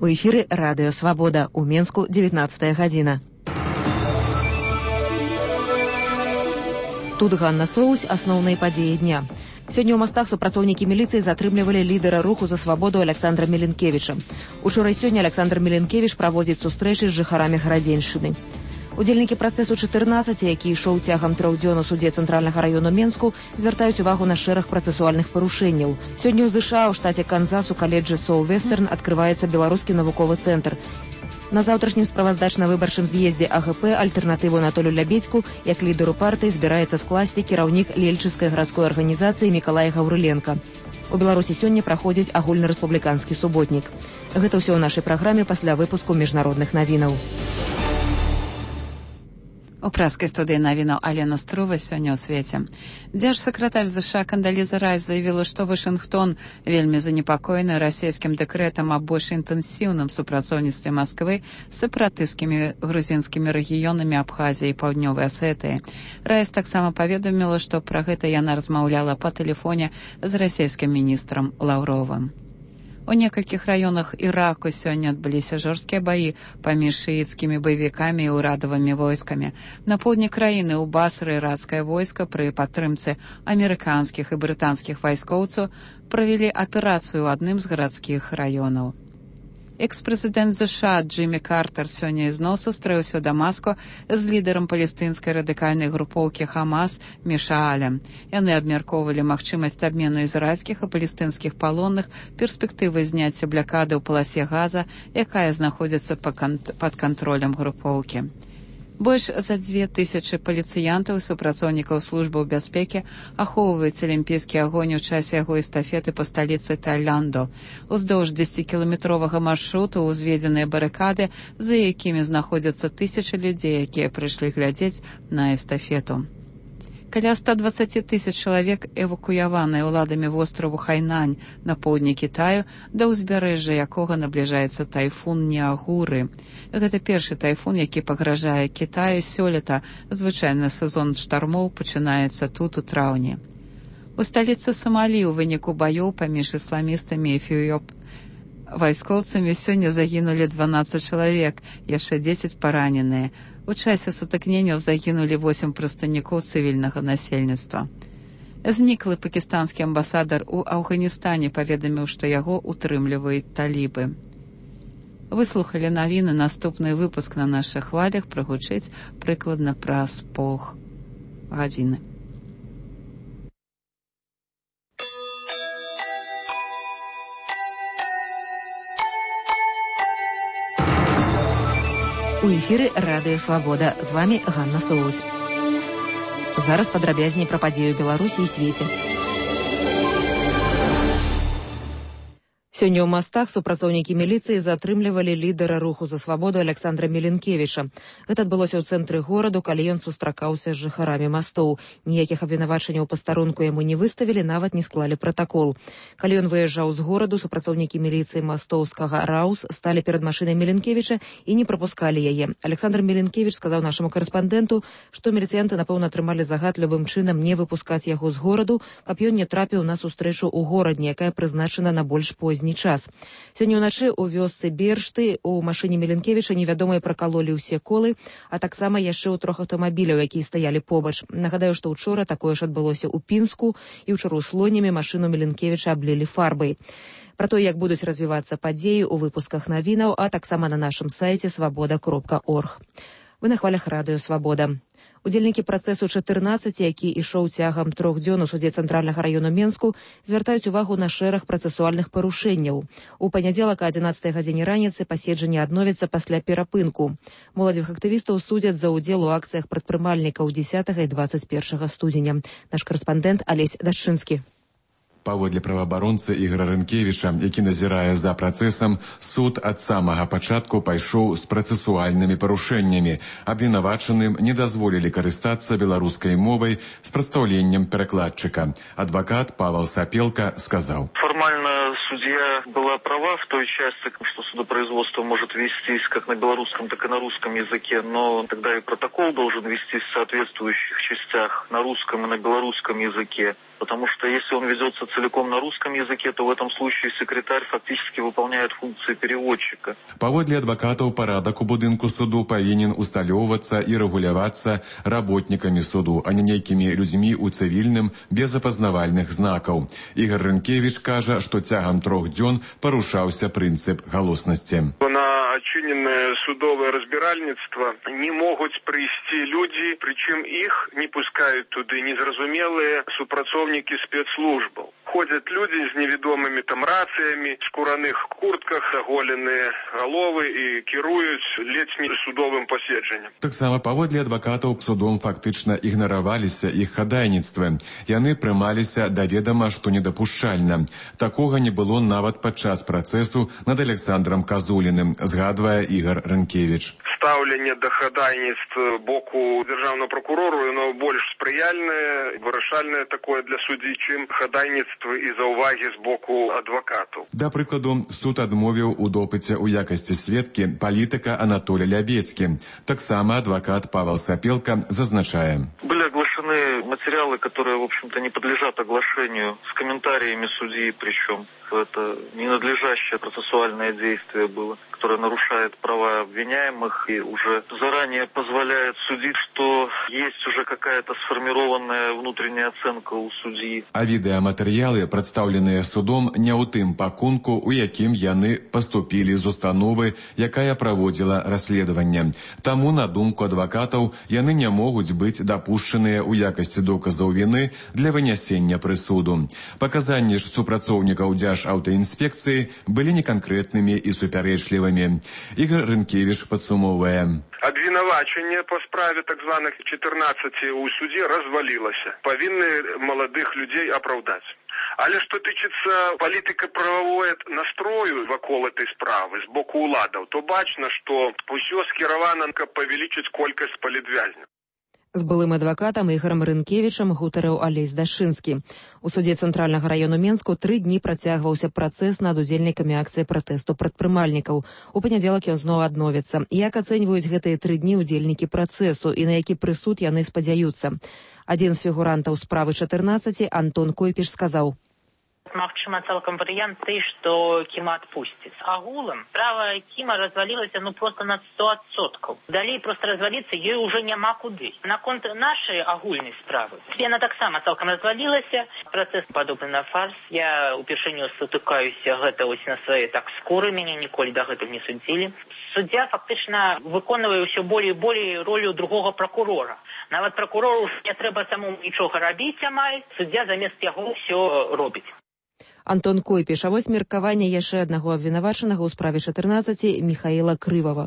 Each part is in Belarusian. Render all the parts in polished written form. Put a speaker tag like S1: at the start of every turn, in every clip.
S1: У эфіры радыё «Свабода». У Менску 19 гадзіна. Тут Ганна Соусь, асноўныя падзеі дня. Сёння ў мастах супрацоўнікі міліцыі затрымлівалі лідара руху за свабоду Александра Міленкевіча. Учора і сёння Александр Міленкевіч праводзіць сустрэчы з жыхарамі Гарадзеншчыны. Удзельнікі працэсу 14, які ішоў цягам 3 дзён у суде Цэнтральнага раёну Менску, звяртаюць увагу на шэраг працэсуальных парушэнняў. Сёння ў ЗША ў штаце Канзас у каледжы Соу-Вестерн адкрываецца беларускі навуковы цэнтр. На заўтрашнім справаздачна-выбарчым з'ездзе АГП альтэрнатыву Анатолю Лябедзьку як лідару партыі збіраецца скласці кіраўнік Лельчыцкай гарадской арганізацыі Мікалай Гаўрыленка. У Беларусі сёння праходзіць агульнарэспубліканскі суботнік. Гэта ўсё ў нашай праграме пасля выпуску міжнародных навінаў.
S2: У праскай студыі навінаў Алена Струва сёння ў свеце. Дзяржсакратар ЗША Кандаліза Райс заявіла, што Вашынгтон вельмі занепакоены расійскім дэкрэтам аб больш інтэнсіўным супрацоўніцтве Масквы з сепаратысцкімі грузінскімі рэгіёнамі Абхазіі і Паўднёвай Асетыі. Райс таксама паведаміла, што пра гэта яна размаўляла па тэлефоне з расійскім міністрам Лаўровым. У некалькіх раёнах Іраку сёння адбыліся жорсткія баі паміж шыіцкімі баевікамі і ўрадавымі войскамі. На поўдні краіны ў Басры іракскае войска пры падтрымцы амерыканскіх і брытанскіх вайскоўцаў правялі аперацыю ў адным з гарадскіх раёнаў. Экс-прэзідэнт ЗША Джиммі Картер сёння ізноў сустрэўся ў Дамаску з лідарам палестынскай радыкальнай групоўкі Хамас Мішаалем. Яны абмяркоўвалі магчымасць абмену ізраільскіх і палестынскіх палонных, перспектывы зняцця блакады ў паласе Газа, якая знаходзіцца пад кантролем групоўкі. Больш за 2000 паліцыянтаў і супрацоўнікаў службаў бяспекі ахоўваюць алімпійскі агонь у часе яго эстафеты па сталіцы Таіланду. Уздоўж 10-кіламетровага маршруту ўзведзеныя барыкады, за якімі знаходзяцца тысячы людзей, якія прыйшлі глядзець на эстафету. Каля 120 000 чалавек эвакуяваныя ўладамі востраву Хайнань на поўдні Кітаю, да ўзбярэжжа якога набліжаецца тайфун Ніагуры. Гэта першы тайфун, які пагражае Кітаю сёлета. Звычайна сезон штармоў пачынаецца тут у траўні. У сталіцы Сомалі ў выніку баёў паміж ісламістамі і вайскоўцамі сёння загінулі 12 чалавек, яшчэ 10 параненыя. У часе сутыкненняў загінулі 8 прадстаўнікоў цывільнага насельніцтва. Зніклы пакістанскі амбасадар у Афганістане паведаміў, што яго утрымліваюць талібы. Выслухалі навіны, наступны выпуск на нашых хвалях прагучыць прыкладна праз паўгадзіны.
S1: У эфіры радыё «Свабода». З вамі Ганна Соусь. Зараз падрабязней пра падзею Беларусі і свеце. Сёння ў мастах супрацоўнікі міліцыі затрымлівалі лідара руху за свабоду Александра Міленкевіча. Гэта адбылося ў цэнтры гораду, калі ён сустракаўся з жыхарамі мастоў. Ніякіх абвінавачанняў пастарунку яму не выставілі, нават не склалі пратакол. Калі ён выязджаў з гораду, супрацоўнікі міліцыі мастоўскага РАУС сталі перад машынай Міленкевіча і не прапускалі яе. Александр Міленкевіч сказаў нашаму карэспандэнту, што міліцыянты, напэўна, атрымалі загад любым чынам не выпускаць яго з гораду, каб ён не трапіў на сустрэчу ў горадні, якая прызначана на больш позні час. Сёння ўначы ў вёсцы Бершты у машыне Міленкевіча невядомыя пракалолі ўсе колы, а таксама яшчэ ў 3 аўтамабіляў, якія стаялі побач. Нагадаю, што ўчора такое ж адбылося ў Пінску, і ўчора ў Слонімі машыну Міленкевіча аблілі фарбай. Пра то, як будуць развівацца падзеі ў выпусках навінаў, а таксама на нашым сайце свабода.орг. Вы на хвалях радыё «Свабода». Удзельнікі працэсу 14, які ішоў цягам 3 дзён у суде Цэнтральнага раёну Менску, звяртаюць увагу на шэраг працэсуальных парушэнняў. У панядзелак о 11 гадзіне раніцы паседжанне адновіцца пасля перапынку. Моладзевых актывістаў судзяць за ўдзел у акцыях прадпрымальнікаў 10 і 21 студзеня. Наш карэспандэнт Алесь Дашчынскі.
S3: Паводле праваабаронцы Ігора Рынкевіча, які назірае за працэсам, суд ад самага пачатку пайшоў з працэсуальнымі парушэннямі. Абвінавачаным не дазволілі карыстацца беларускай мовай з прадстаўленнем перакладчыка. Адвакат Павел Сапелка сказаў:
S4: Формально судья была права в той части, что судопроизводство может вестись как на белорусском, так и на русском языке, но тогда и протокол должен вестись в соответствующих частях на русском и на белорусском языке. Потому что если он ведется целиком на русском языке, то в этом случае секретарь фактически выполняет функции переводчика.
S3: Паводле адвакатаў, парадак у будынку суду павінен усталёўвацца і рэгулявацца работнікамі суду, а не нейкімі людзьмі ў цывільным без апазнавальных знакаў. Ігор Рынкевіч кажа, што цягам 3 дзён парушаўся прынцып галоснасці.
S5: На очиненное судовое разбиральництво не могут прийти люди, причем их не пускают туда незразумелые супрацовники спецслужб. Ходят люди с неведомыми там рациями, в скураных куртках, оголенные головы и кируют летним судовым паседжаннем.
S3: Таксама паводле адвакатаў судом фактычна ігнараваліся іх хадайніцтвы. Яны прымаліся да ведама, што недапушчальна. Такога не было нават падчас працэсу над Александром Казуліным, згадвае Ігор Рынкевіч.
S5: Ставлення до хадайніцтва боку державного прокурору, воно більш сприяльне, вирішальне такое для судді, чим хадайніцтво і зауваги з боку адвокату.
S3: Да прыкладу, суд адмовіў у допыце ў якасці сведкі палітыка Анатолий Лябецкі. Таксама адвокат Павел Сапелка зазначае.
S4: Были оглашены материалы, которые, в общем-то, не подлежат оглашению, с комментариями судьи, причем это ненадлежащее процессуальное действие было, которое нарушает права обвиняемых и уже заранее позволяет судить, что есть уже какая-то сформированная внутренняя оценка у судьи.
S3: А відэаматэрыялы, прадстаўленыя судом, не ў тым пакунку, у якім яны паступілі з установы, якая праводзіла расследаванне. Таму, на думку адвакатаў, яны не могуць быць дапушчаныя ў якасці доказаў віны для вынясення прысуду. Паказанні ж супрацоўнікаў Держаўтаінспекцыі былі неканкрэтнымі і супярэчлівымі. Ігор Рынкевіч падсумоўвае.
S5: Обвинувачення по справе так званых 14 у суде развалилося. Повинны молодых людей оправдать. Але что тычыцца палітыка-прававое настрою вакол этой справы з боку уладаў, то бачна, што ўсё скіравана, каб павялічыць колькасць палітвязняў.
S1: З былым адвакатам Ігорам Рынкевічам гутарыў Алесь Дашынскі. У судзе Цэнтральнага раёну Менску 3 дні працягваўся працэс над удзельнікамі акцыі пратэсту прадпрымальнікаў. У панядзелак ён зноў адновіцца. Як ацэньваюць гэтыя 3 дні удзельнікі працэсу і на які прысуд яны спадзяюцца? Адзін з фігурантаў справы 14, Антон Койпіш, сказаў:
S6: Магчыма, цалкам варыянт той, што Кіма адпусціць. Агулам справа Кіма развалілася просто на 100%. Далей просто разваліцца ёй уже няма куды. Наконт нашай агульнай справы, яна таксама цалкам развалілася. Працэс падобны на фарс. Я упершыню сутыкаюся гэта вось на свае так скуры, мяне ніколі дагэтуль не судзілі. Суддзя фактычна выконвае ўсё болей і болей ролю другога пракурора. Нават пракурору не трэба самому нічога рабіць амаль. Суддзя замест яго ўсё робіць.
S1: Антон Койпіш, а вось меркаванне яшчэ аднаго абвінавачанага ў справе 14 Михаила Крывова.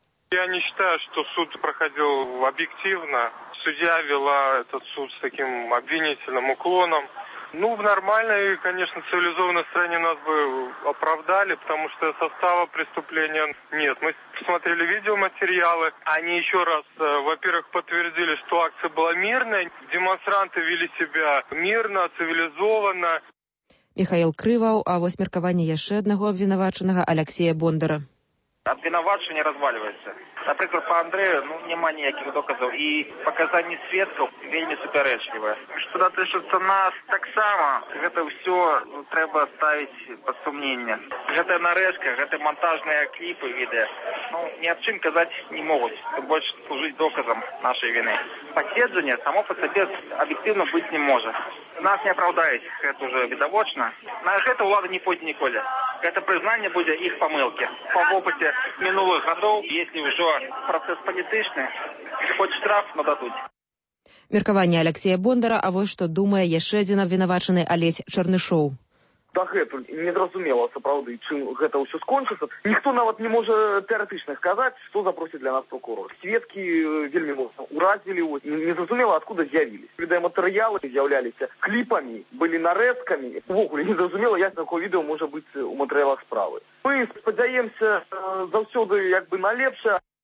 S5: Я не считаю, что суд проходил объективно. Судья вела этот суд с таким обвинительным уклоном. В нормальной, конечно, цивилизованной стране нас бы оправдали, потому что состава преступления нет. Мы посмотрели видеоматериалы, они еще раз, во-первых, подтвердили, что акция была мирная, демонстранты вели себя мирно, цивилизованно.
S1: Михаил Крываў, а вось меркаванне яшчэ аднаго абвінавачанага Алексея Бондара.
S7: Абвінавачанне разваливаецца. Напрыклад, по Андрею няма ніякіх доказаў і паказанні сведкаў вельмі супярэчлівыя. Што датычыцца нас таксама, гэта ўсё трэба ставіць пад сумненне. Гэта нарэзка, гэта монтажныя кліпы, відэа. Ні аб чым казаць не могуць, больш служыць доказам нашай віны. Паседжанне само по сабе аб'ектыўна быць не можа. Нас не апраўдаюць, гэта ўжо відавочна. На гэта ўлада не пойдзе ніколі. Гэта прызнанне будзе іх памылкі. Па вопыце мінулых гадоў, если ўжо працэс палітычны, хоць штраф нададуць.
S1: Меркаванне Алексея Бондара, а вось што думае яшчэ адзін абвінавачаны Алесь Чарнышоў.
S8: Дагэтуль незразумела сапраўды, чым гэта ўсё скончыцца. Ніхто нават не можа тэарэтычна сказаць, што запросіць для нас прокурор. Сведкі вельмі моцна уразілі, незразумела, адкуда з'явіліся. Відэаматэрыялы з'яўляліся кліпамі, былі нарэзкамі. Увогуле незразумела, як такое відэо можа быць у матэрыялах справы. Мы спадзяемся заўсёды на лепшае.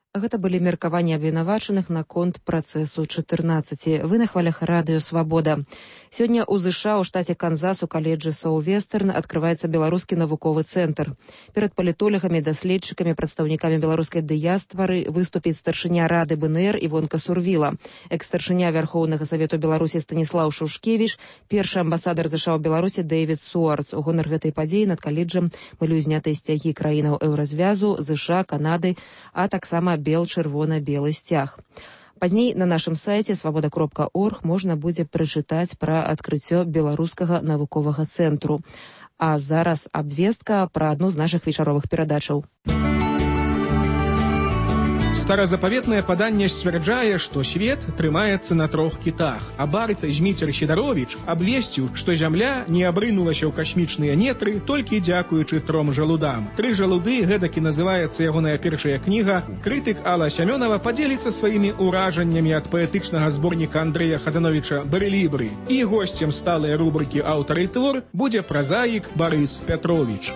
S1: Гэта былі меркаванні абвінавачаных наконт працэсу 14. Вы на хвалях радыё «Свабода». Сёння ў ЗША ў штаце Канзас у каледжы Саўвестерн адкрываецца беларускі навуковы цэнтр. Перад палітолагамі, даследчыкамі, прадстаўнікамі беларускай дыяспары выступіць старшыня рады БНР Івонка Сурвіла, экс-старшыня Вярхоўнага Савету Беларусі Станіслаў Шушкевіч, першы амбасадар ЗША ў Беларусі Дэвід Суарц. У гонар гэтай падзеі над каледжам былі ўзнятыя сцягі краінаў Еўразвязу, ЗША, Канады, а таксама бел-чырвона-белы сцяг. Пазней на нашым сайце свабода.орг можна будзе прачытаць пра адкрыццё беларускага навуковага цэнтру. А зараз абвестка пра адну з нашых вечаровых перадачаў.
S9: Старазапаветнае паданне сцвярджае, што свет трымаецца на 3 кітах, а бард Зміцер Сідаровіч абвесціў, што зямля не абрынулася ў касмічныя нетры толькі дзякуючы 3 жалудам. 3 жалуды, гэтакі называецца ягоная першая кніга. Крытык Алла Сямёнова падзеліцца сваімі ўражаннямі ад паэтычнага зборніка Андрэя Хадановіча «Барэлібры». І госцем сталай рубрыкі «Аўтар і твор» будзе празаік Барыс Пятровіч.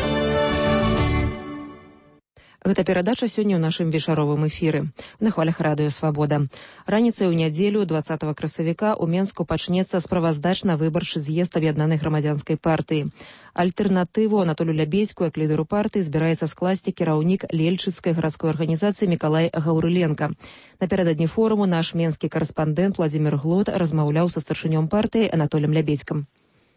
S1: Гэта перадача сёння ў нашым вечаровым эфіры. На хвалях радыё «Свабода». Раніцай у нядзелю 20 красавіка ў Менску пачнецца справаздачна-выбарчы з'езд аб'яднанай грамадзянскай партыі. Альтэрнатыву Анатолю Лябедзьку як лідару партыі збіраецца скласці кіраўнік Лельчыцкай гарадской арганізацыі Мікалай Гаўрыленка. Напярэдадні форуму наш менскі карэспандэнт Владзімір Глот размаўляў са старшынём партыі Анатолем Лябедзькам.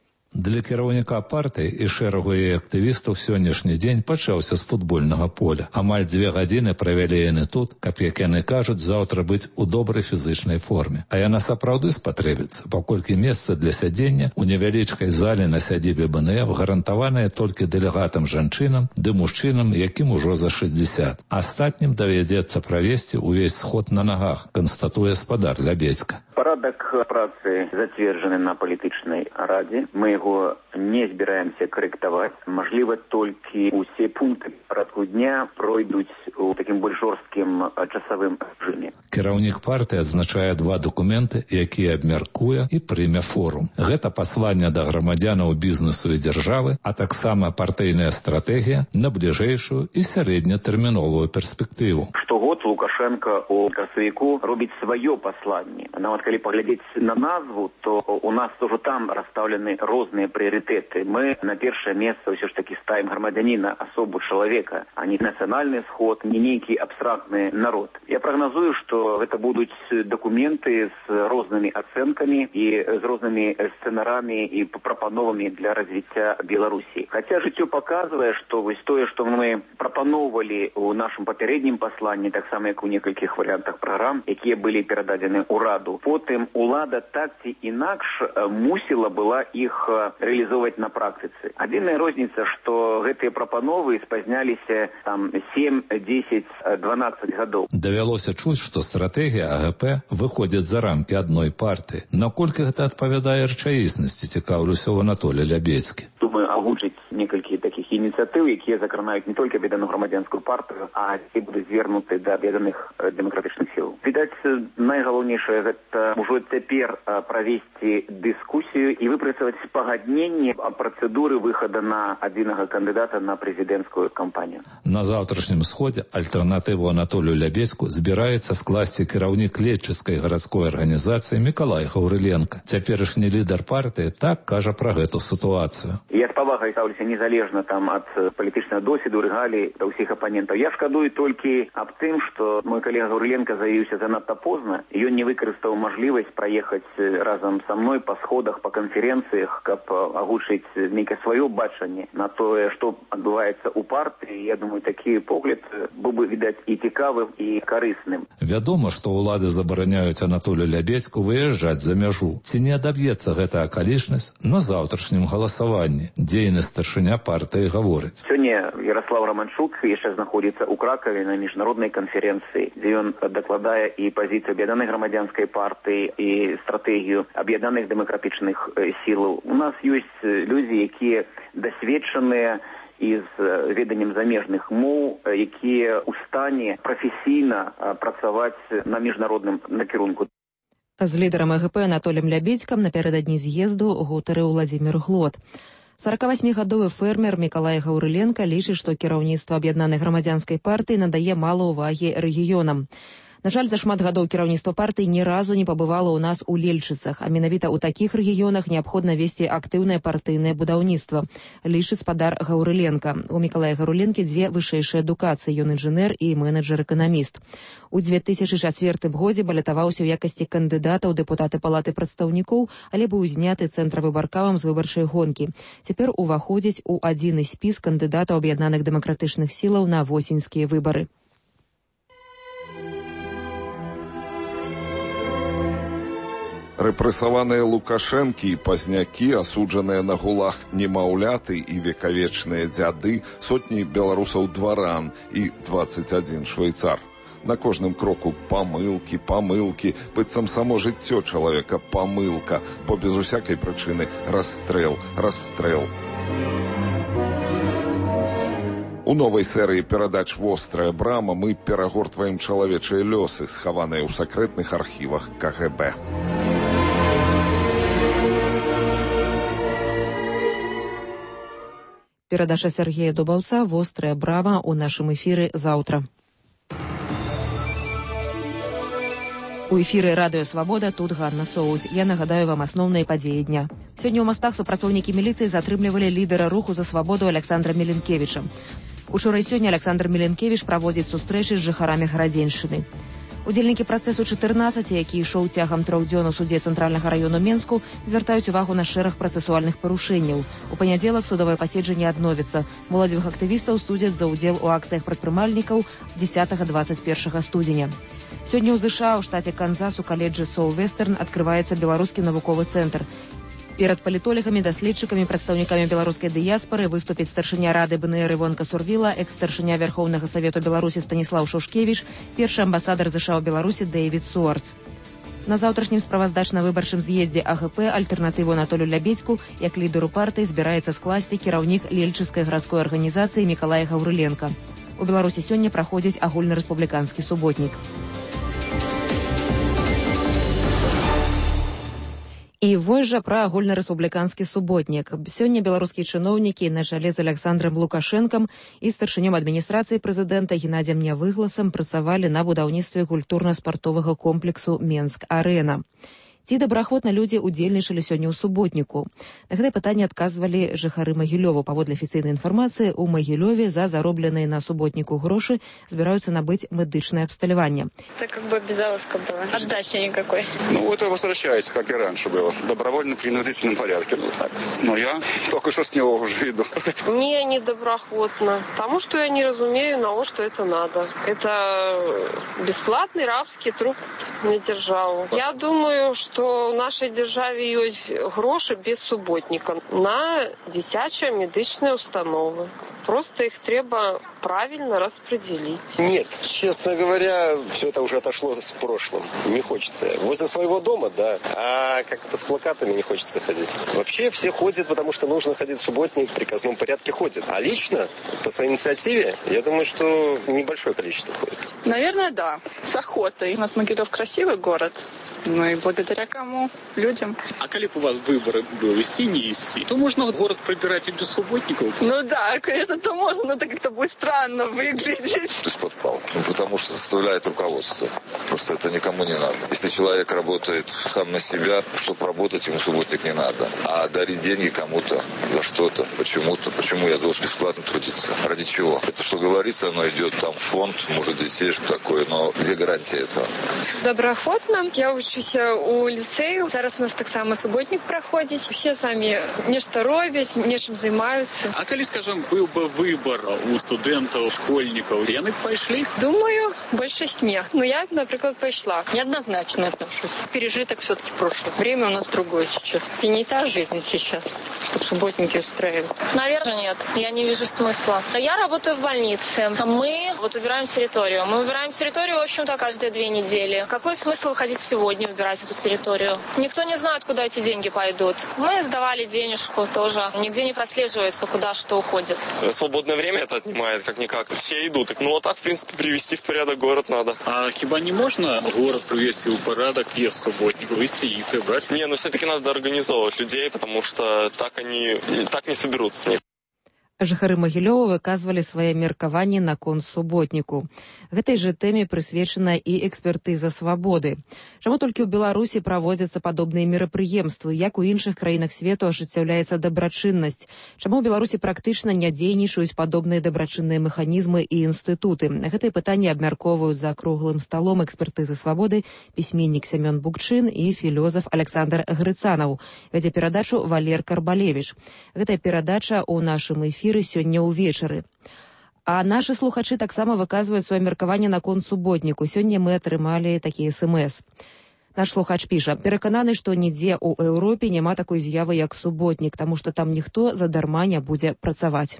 S10: Для кіраўніка партыі і шэрагу яе актывістаў сённяшні дзень пачаўся з футбольнага поля. Амаль 2 гадзіны правялі яны тут, каб, як яны кажуць, заўтра быць у добрай фізычнай форме. А яна сапраўды спатрэбіцца, паколькі месца для сядзення ў невялічкай зале на сядзібе БНФ гарантаванае толькі дэлегатам жанчынам ды мужчынам, якім ужо за 60. Астатнім давядзецца правесці ўвесь сход на нагах, канстатуе спадар Лябедзька.
S11: Парадак працы зацверджаны на палітычнай радзе. Мы яго не збіраемся карэктаваць. Мажліва, толькі ўсе пункты парадку дня пройдуць у такім больш жорсткім часавым рэжыме.
S10: Кіраўнік партыі адзначае 2 дакументы, якія абмяркуе і прыме форум. Гэта пасланне да грамадзянаў, бізнесу і дзяржавы, а таксама партыйная стратэгія на бліжэйшую і сярэднятэрміновую перспектыву.
S11: Штогод Лукашенко у красавіку робіць сваё пасланне. Нават калі паглядзець на назву, то у нас тоже там расстаўлены розныя прыярытэты. Мы на першае месца ўсё ж такі ставім грамадзяніна, асобу чалавека, а не нацыянальны сход, не нейкі абстрактны народ. Я прагназую, што гэта будуць дакументы з рознымі ацэнкамі і з рознымі сцэнарамі і прапановамі для развіцця Беларусі. Хаця жыццё паказвае, што вось тое, што мы прапаноўвалі у нашым папярэднім пасланні, таксама як у некалькіх варыянтах праграм, якія былі перададзены ўраду, потым улада так ці інакш мусіла была іх рэалізоўваць на практыцы. Адзіная розніца, што гэтыя прапановы спазняліся там 7, 10, 12 гадоў.
S10: Давялося чуць, што стратэгія АГП выходзіць за рамкі адной партыі. Наколькі гэта адпавядае рэчаіснасці, цікаўлюся ў Анатолія Лябедзькі.
S11: Думаю, агучыць некалькі такіх ініцыятыў, якія закранаюць не толькі аб'яднаную грамадзянскую партыю, а і будуць звернуты да аб'яднаных дэмакратычных сіл. Відаць, найгалоўнейшае гэта ўжо цяпер правесці дыскусію і выпрацаваць пагадненне о працэдуры выхада на адзінага кандыдата на прэзідэнцкую кампанію.
S10: На заўтрашнім сходзе альтэрнатыву Анатолію Лябедзьку збіраецца скласці кіраўнік Лельчыцкай гарадской арганізацыі Мікалай Гаўрыленка. Цяперашні лідар партыі так кажа пра гэту сітуацыю.
S11: Я з павагай стаўлюся незалежна там ад палітычнага досведу, рэгалій да ўсіх апанентаў. Я шкадую толькі аб тым, што мой калега Гаўрыленка заявіўся занадта позна. Ён не выкарыстаў мажлівасць праехаць разам са мной па сходах, па канферэнцыях, каб агучыць нейкае сваё бачанне на тое, што адбываецца ў партыі. Я думаю, такі погляд быў бы, відаць, і цікавым, і карысным.
S10: Вядома, што ўлады забараняюць Анатолію Лябедзьку выязджаць за мяжу. Ці не адаб'ецца гэта акалічнасць на заўтрашнім галасаванні? Дзейны старшыня партыі гаворыць.
S11: Сёння Ярослав Романчук яшчэ знаходзіцца ў Кракаве на міжнароднай канферэнцыі, дзе ён дакладае і пазіцыю аб'яднанай грамадзянскай партыі, і стратэгію аб'яднаных дэмакратычных сілаў. У нас ёсць людзі, якія дасведчаныя і з веданнем замежных моў, якія ў стане прафесійна працаваць на міжнародным накірунку.
S1: З лідарам АГП Анатолем Лябедзькам напярэдадні з'езду гутарыў Владзімір Глот. 48гадовы фермер Мікалай Гаўрыленка лічыць, што кіраўніцтва аб'яднанай грамадзянскай партыі надае мала ўвагі рэгіёнам. На жаль, за шмат гадоў кіраўніцтва партыі ні разу не пабывала ў нас у Лельчыцах, а менавіта ў такіх рэгіёнах неабходна весці актыўнае партыйнае будаўніцтва, лічыць спадар Гаўрыленка. У Мікалая Гаўрыленкі 2 вышэйшыя адукацыі, ён інжынер і менеджер-эканаміст. У 2004 годзе балятаваўся ў якасці кандыдата ў дэпутаты палаты прадстаўнікоў, але быў зняты цэнтравыбаркамам з выбарчай гонкі. Цяпер уваходзіць у адзіны спіс кандыдатаў аб'яднаных дэмакратычных сілаў на восеньскія выбары.
S12: Рэпрэсаваныя Лукашэнкі і пазнякі, асуджаныя на гулаг немаўляты і векавечныя дзяды, сотні беларусаў-дваран і 21 швейцар. На кожным кроку памылкі, быццам само жыццё чалавека памылка, бо без усякай прычыны расстрэл. У новай серыі перадач «Вострая брама» мы перагортваем чалавечыя лёсы, схаваныя ў сакрэтных архівах КГБ.
S1: Перадача Сергея Дубаўца «Вострая брама» у нашым эфіры заўтра. У эфіры радыё «Свабода», тут Ганна Соўз. Я нагадаю вам асноўныя падзеі дня. Сёння ў Мастах супрацоўнікі міліцыі затрымлівалі лідара руху за свабоду Александра Міленкевіча. Учора і сёння Александр Міленкевіч праводзіць сустрэчы з жыхарамі Гарадзеншчыны. Удзельнікі працэсу 14, які ішоў цягам 3 дзён у суде Цэнтральнага раёну Менску, звяртаюць увагу на шэраг працэсуальных парушэнняў. У панядзелак судовае паседжанне адновіцца. Моладзевых актывістаў судзяць за ўдзел у акцыях прадпрымальнікаў 10-21 студзеня. Сёння ў ЗША ў штаце Канзас у каледжы Соу-Вестерн адкрываецца беларускі навуковы цэнтр. Перад палітолігамі, даследчыкамі, прадстаўнікамі беларускай дыяспары выступіць старшыня рады БНР Івонка Сурвіла, экс-старшыня Вярхоўнага Савету Беларусі Станіслаў Шушкевіч, першы амбасадар ЗША ў Беларусі Дэйвід Суарц. На заўтрашнім справаздачна-выбарчым з'ездзе АГП альтэрнатыву Анатолю Лябедзьку як лідару партыі збіраецца скласці кіраўнік Лельчыцкай гарадской арганізацыі Мікалай Гаўрыленка. У Беларусі сёння праходзіць агульнарэспубліканскі суботнік. І вось жа пра агульнарэспубліканскі суботнік. Сёння беларускія чыноўнікі на чале з Александром Лукашэнкам і старшынём адміністрацыі прэзідэнта Геннадзем Нявыгласам працавалі на будаўніцтве культурна-спартовага комплексу «Менск-арэна». Ці добраахвотна людзі удзельнічалі сёння ў суботніку? На гэтае пытанне адказвалі жыхары Магілёва. Паводле афіцыйнай інфармацыі, у Магілёве за заробленыя на суботніку грошы збіраюцца набыць медычнае абсталяванне.
S13: Это как бы безаловка была. Отдачи никакой.
S14: Ну, это возвращается, как и раньше было. В добровольно-принудительном порядке. Но я только что с него уже иду.
S13: Не доброохотно. Потому что я не разумею, на что это надо. Это бесплатный рабский труд на державу. Я думаю, что у нашей державе есть гроши без суботника на дитячие медичные установы. Просто их треба правильно распределить.
S15: Нет, честно говоря, все это уже отошло с прошлым. Не хочется. Возле своего дома, да. А как-то с плакатами не хочется ходить. Вообще все ходят, потому что нужно ходить в субботник, в приказном порядке ходят. А лично, по своей инициативе, я думаю, что небольшое количество ходит.
S13: Наверное, да. С охотой. У нас Могилев красивый город. Ну и благодаря кому? Людям.
S16: А коли бы у вас выборы было вести, не вести, то можно город пробирать и без субботников?
S13: Ну да, конечно, то можно, но это как-то будет странно выглядеть.
S17: То есть подпал. Ну, потому что заставляет руководство. Просто это никому не надо. Если человек работает сам на себя, чтобы работать, ему субботник не надо. А дарить деньги кому-то за что-то, почему-то. Почему я должен бесплатно трудиться? Ради чего? Это что говорится, оно идет там в фонд, может, детей, что такое, но где гарантия этого?
S13: Добраахвотна. Я учуся у ліцею. Зараз у нас так само суботник проходить. Все самі нешта робять, нечым займаюцца.
S16: А коли, скажем, был бы выбор у студентов, школьников, яны пошли?
S13: Думаю, большинство не. Но я, например, пошла. Неоднозначно отношусь. Пережиток все-таки прошлое. Время у нас другое сейчас. И не та жизнь сейчас, чтобы субботники устраивать.
S18: Наверное, нет. Я не вижу смысла. Я работаю в больнице. Мы убираем территорию. Мы убираем территорию, в общем-то, каждые 2 недели. Какой смысл выходить сегодня убирать эту территорию? Никто не знает, куда эти деньги пойдут. Мы сдавали денежку тоже. Нигде не прослеживается, куда что уходит.
S19: Свободное время это отнимает, как-никак. Все идут. Ну, а так, в принципе, привести в порядок город надо.
S16: А хіба не можно город привести в порядок без субботников, вести их и брать?
S19: Не, но все-таки надо организовывать людей, потому что так они они так не соберутся.
S1: Жыхары Магілёва выказвалі свае меркаванні наконт суботніку. Гэтай жа тэме прысвечана і экспертыза свабоды. Чаму толькі ў Беларусі праводзяцца падобныя мерапрыемствы, як у іншых краінах свету ажыццяўляецца дабрачыннасць? Чаму ў Беларусі практычна не дзейнічаюць падобныя дабрачынныя механізмы і інстытуты? Гэтыя пытанні абмяркоўваюць за круглым сталом экспертызы свабоды пісьменнік Сямён Букчын і філёзаф Александр Грыцанаў. Вядзе перадачу Валер Карбалевіч. Гэтая перадача ў нашым эфіры сёння ўвечары. А нашы слухачы таксама выказваюць сваё меркаванне наконт суботніку. Сёння мы атрымалі такі СМС. Наш слухач піша: перакананы, што нідзе ў Еўропе няма такой з'явы, як суботнік, таму што там ніхто задарма не будзе працаваць.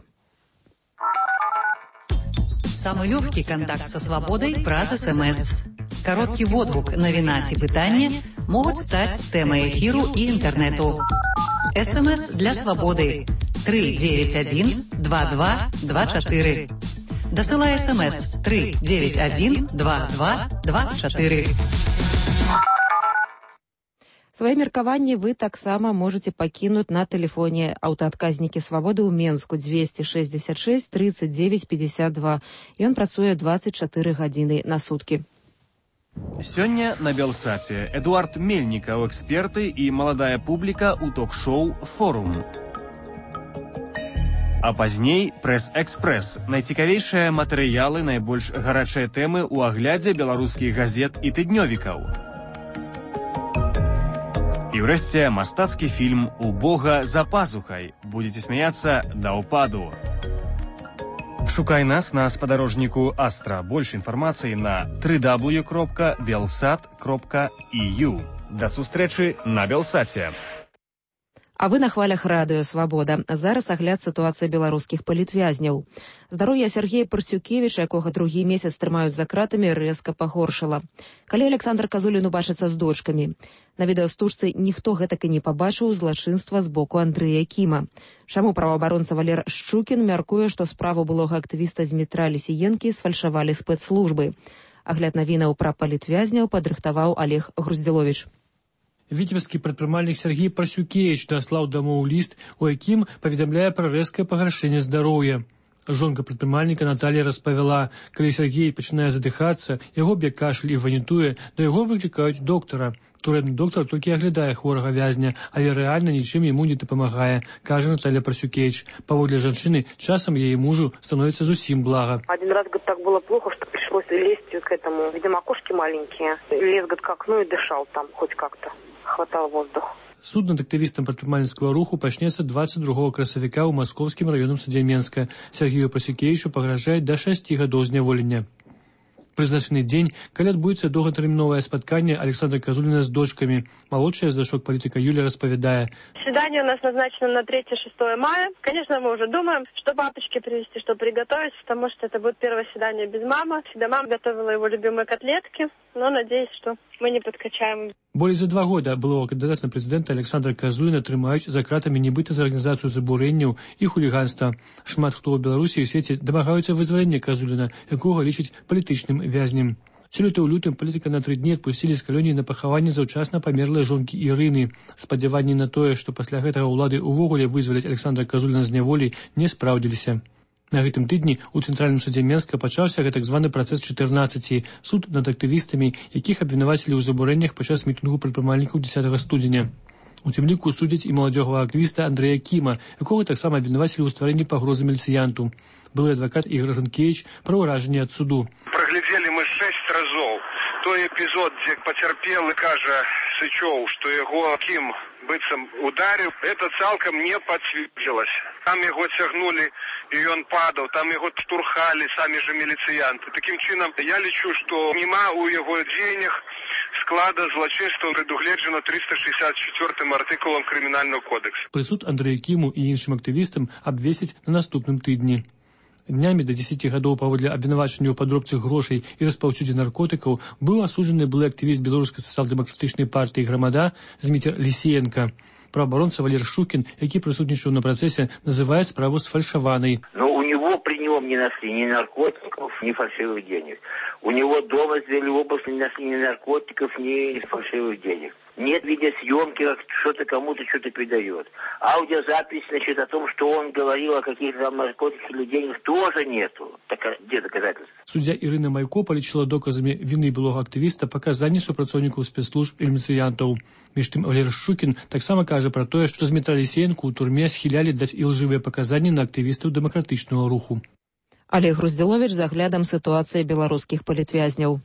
S20: Самый легкий контакт со свободой праз СМС. Короткий водгук, навіна ці пытанне могуць стаць тэмай эфіру і інтэрнэту. СМС для свободы 391-2224. Дасылай СМС 391-2224.
S1: Свае меркаванні вы таксама можаце пакінуць на тэлефоне аўтаадказнікі свабоды ў Менску 266 39 52. Ён працуе 24 гадзіны на суткі.
S21: Сёння на Белсаце Эдуард Мельнікаў, эксперты і маладая публіка ў ток-шоу «Форум». А пазней «Прэс-экспрэс». Найцікавейшыя матэрыялы, найбольш гарачыя тэмы ў аглядзе беларускіх газет і тыднёвікаў. І ўрэшце мастацкі фільм «У Бога за пазухай». Будзеце смяяцца да ўпаду. Шукай нас на спадарожніку Астра. Больш інфармацыі на www.belsat.eu. Да сустрэчы на Белсаце.
S1: А вы на хвалях радыё «Свабода». Зараз агляд сітуацыі беларускіх палітвязняў. Здароўе Сергея Парсюкевіча, якога другі месяц трымаюць за кратамі, рэзка пагоршала. Калі Александр Казулін убачыцца з дочкамі. На відэастужцы ніхто гэтак і не пабачыў злачынства з боку Андрэя Кіма. Чаму праваабаронца Валер Шчукін мяркуе, што справу былога актывіста Змітра Лісіенкі сфальшавалі спецслужбы. Агляд навінаў пра палітвязняў падрыхтаваў Олег Груздзіловіч.
S22: Віцебскі прадпрымальнік Сергей Парсюкевіч даслаў дамоў ліст, у якім паведамляе пра рэзкае пагаршэнне здароўя. Жонка прадпрымальніка Наталья распавяла, калі Сергей пачынае задыхацца, яго б'е кашаль і ванітуе, да яго выклікаюць доктара. Турэмны доктар толькі аглядае хворага вязня, але рэальна нічым яму не дапамагае, кажа Наталья Парсюкевіч. Паводле жанчыны, часам яе мужу становіцца зусім блага.
S23: Один раз, говорит, так было плохо, что пришлось лезть к этому. Видимо, окошки маленькие. Лез, говорит, к окну и дышал там хоть как-то. Хватал воздух.
S22: Суд над актывістам прадпрымальніцкага руху пачнецца 22 красавіка ў Маскоўскім раённым судзе Менска. Сергею Парсюкевічу пагражае да 6 гадоў зняволення. Прызначаны дзень, калі адбудзецца доўгатэрміновае спатканне Александра Казуліна з дочкамі. Малодшая з дачок палітыка Юля распавядае.
S24: Свидание у нас назначено на 3-6 мая. Конечно, мы уже думаем, что папочке привезти, что приготовить, потому что это будет первое свидание без мамы. Всегда мама готовила его любимые котлетки, но надеюсь, что мы не подкачаем.
S22: Болей за 2 года былого кандидата на прэзідэнта Александра Казуліна трымаюць за кратамі нібыта за арганізацыю забурэнняў і хуліганства. Шмат хто ў Беларусі і ў свеце дамагаюцца вызвалення Казуліна, якога лічаць палітычным вязнем. Сёлета ў лютым палітыка на 3 дні адпусцілі з калоніі на пахаванне заўчасна памерлай жонкі Ірыны. Спадзяванні на тое, што пасля гэтага ўлады ўвогуле вызваляць Александра Казуліна з няволі, не спраўдзіліся. На гэтым тыдні ў Цэнтральным судзе Менска пачаўся так званы працэс 14, суд над актывістамі, якіх абвінавацілі ў забурэннях падчас мітынгу прадпрымальнікаў 10 студзеня. У тым ліку судзяць і маладзёгага актывіста Андрэя Кіма, якога таксама абвінавацілі ў стварэнні пагрозы міліцыянту. Былы адвакат Ігор Ранкевіч пра ўражанні ад суду.
S5: Праглядзелі мы 6 разоў той эпізод, дзе пацярпелы кажа Сычоў, што яго Кім быццам ударыў, это цалкам не пацвердзілася. Там яго цягнулі, і ён падаў, там яго штурхалі самі же міліцыянты. Такім чынам, я лічу, што нема ў яго дзеяннях склада злачынства, прадугледжана 364 артыкулам Крымінального кодекса.
S22: Прысуд Андрэю Кіму і іншым актывістам абвесяць на наступным тыдні. Днямі да 10 гадоў паводле абвінавачання ў падробцы грошай і распаўсюдзе наркотыкаў быў асуджаны былы актывіст беларускай сацыял-дэмакратычнай партыі «Грамада» Зміцер Лісіенка. Праваабаронца Валер Шчукін, які прысутнічаў на працэсе, называе справу сфальшаванай.
S25: Но у него при нем не нашли ни наркотиков, ни фальшивых денег. У него дома сделали обыск, не нашли ни наркотиков, ни фальшивых денег. Нет видеосъемки, как что-то кому-то что-то передает. Аудиозапись, значит, о том, что он говорил о каких-то там наркотиках или деньгах, тоже нету. Так, где доказательства?
S22: Суддя Ірина Майко палічыла доказамі віны былога актывіста паказанні супрацоўнікаў спецслужб і міліцыянтаў. Між тым, Валерий Шукін таксама кажа пра тое, што Змітра Лісенку ў турме схілялі даць ілжывыя паказанні на актывістаў дэмакратычнага руху.
S1: Олег Груздзіловіч з аглядам сітуацыі беларускіх палітвязняў.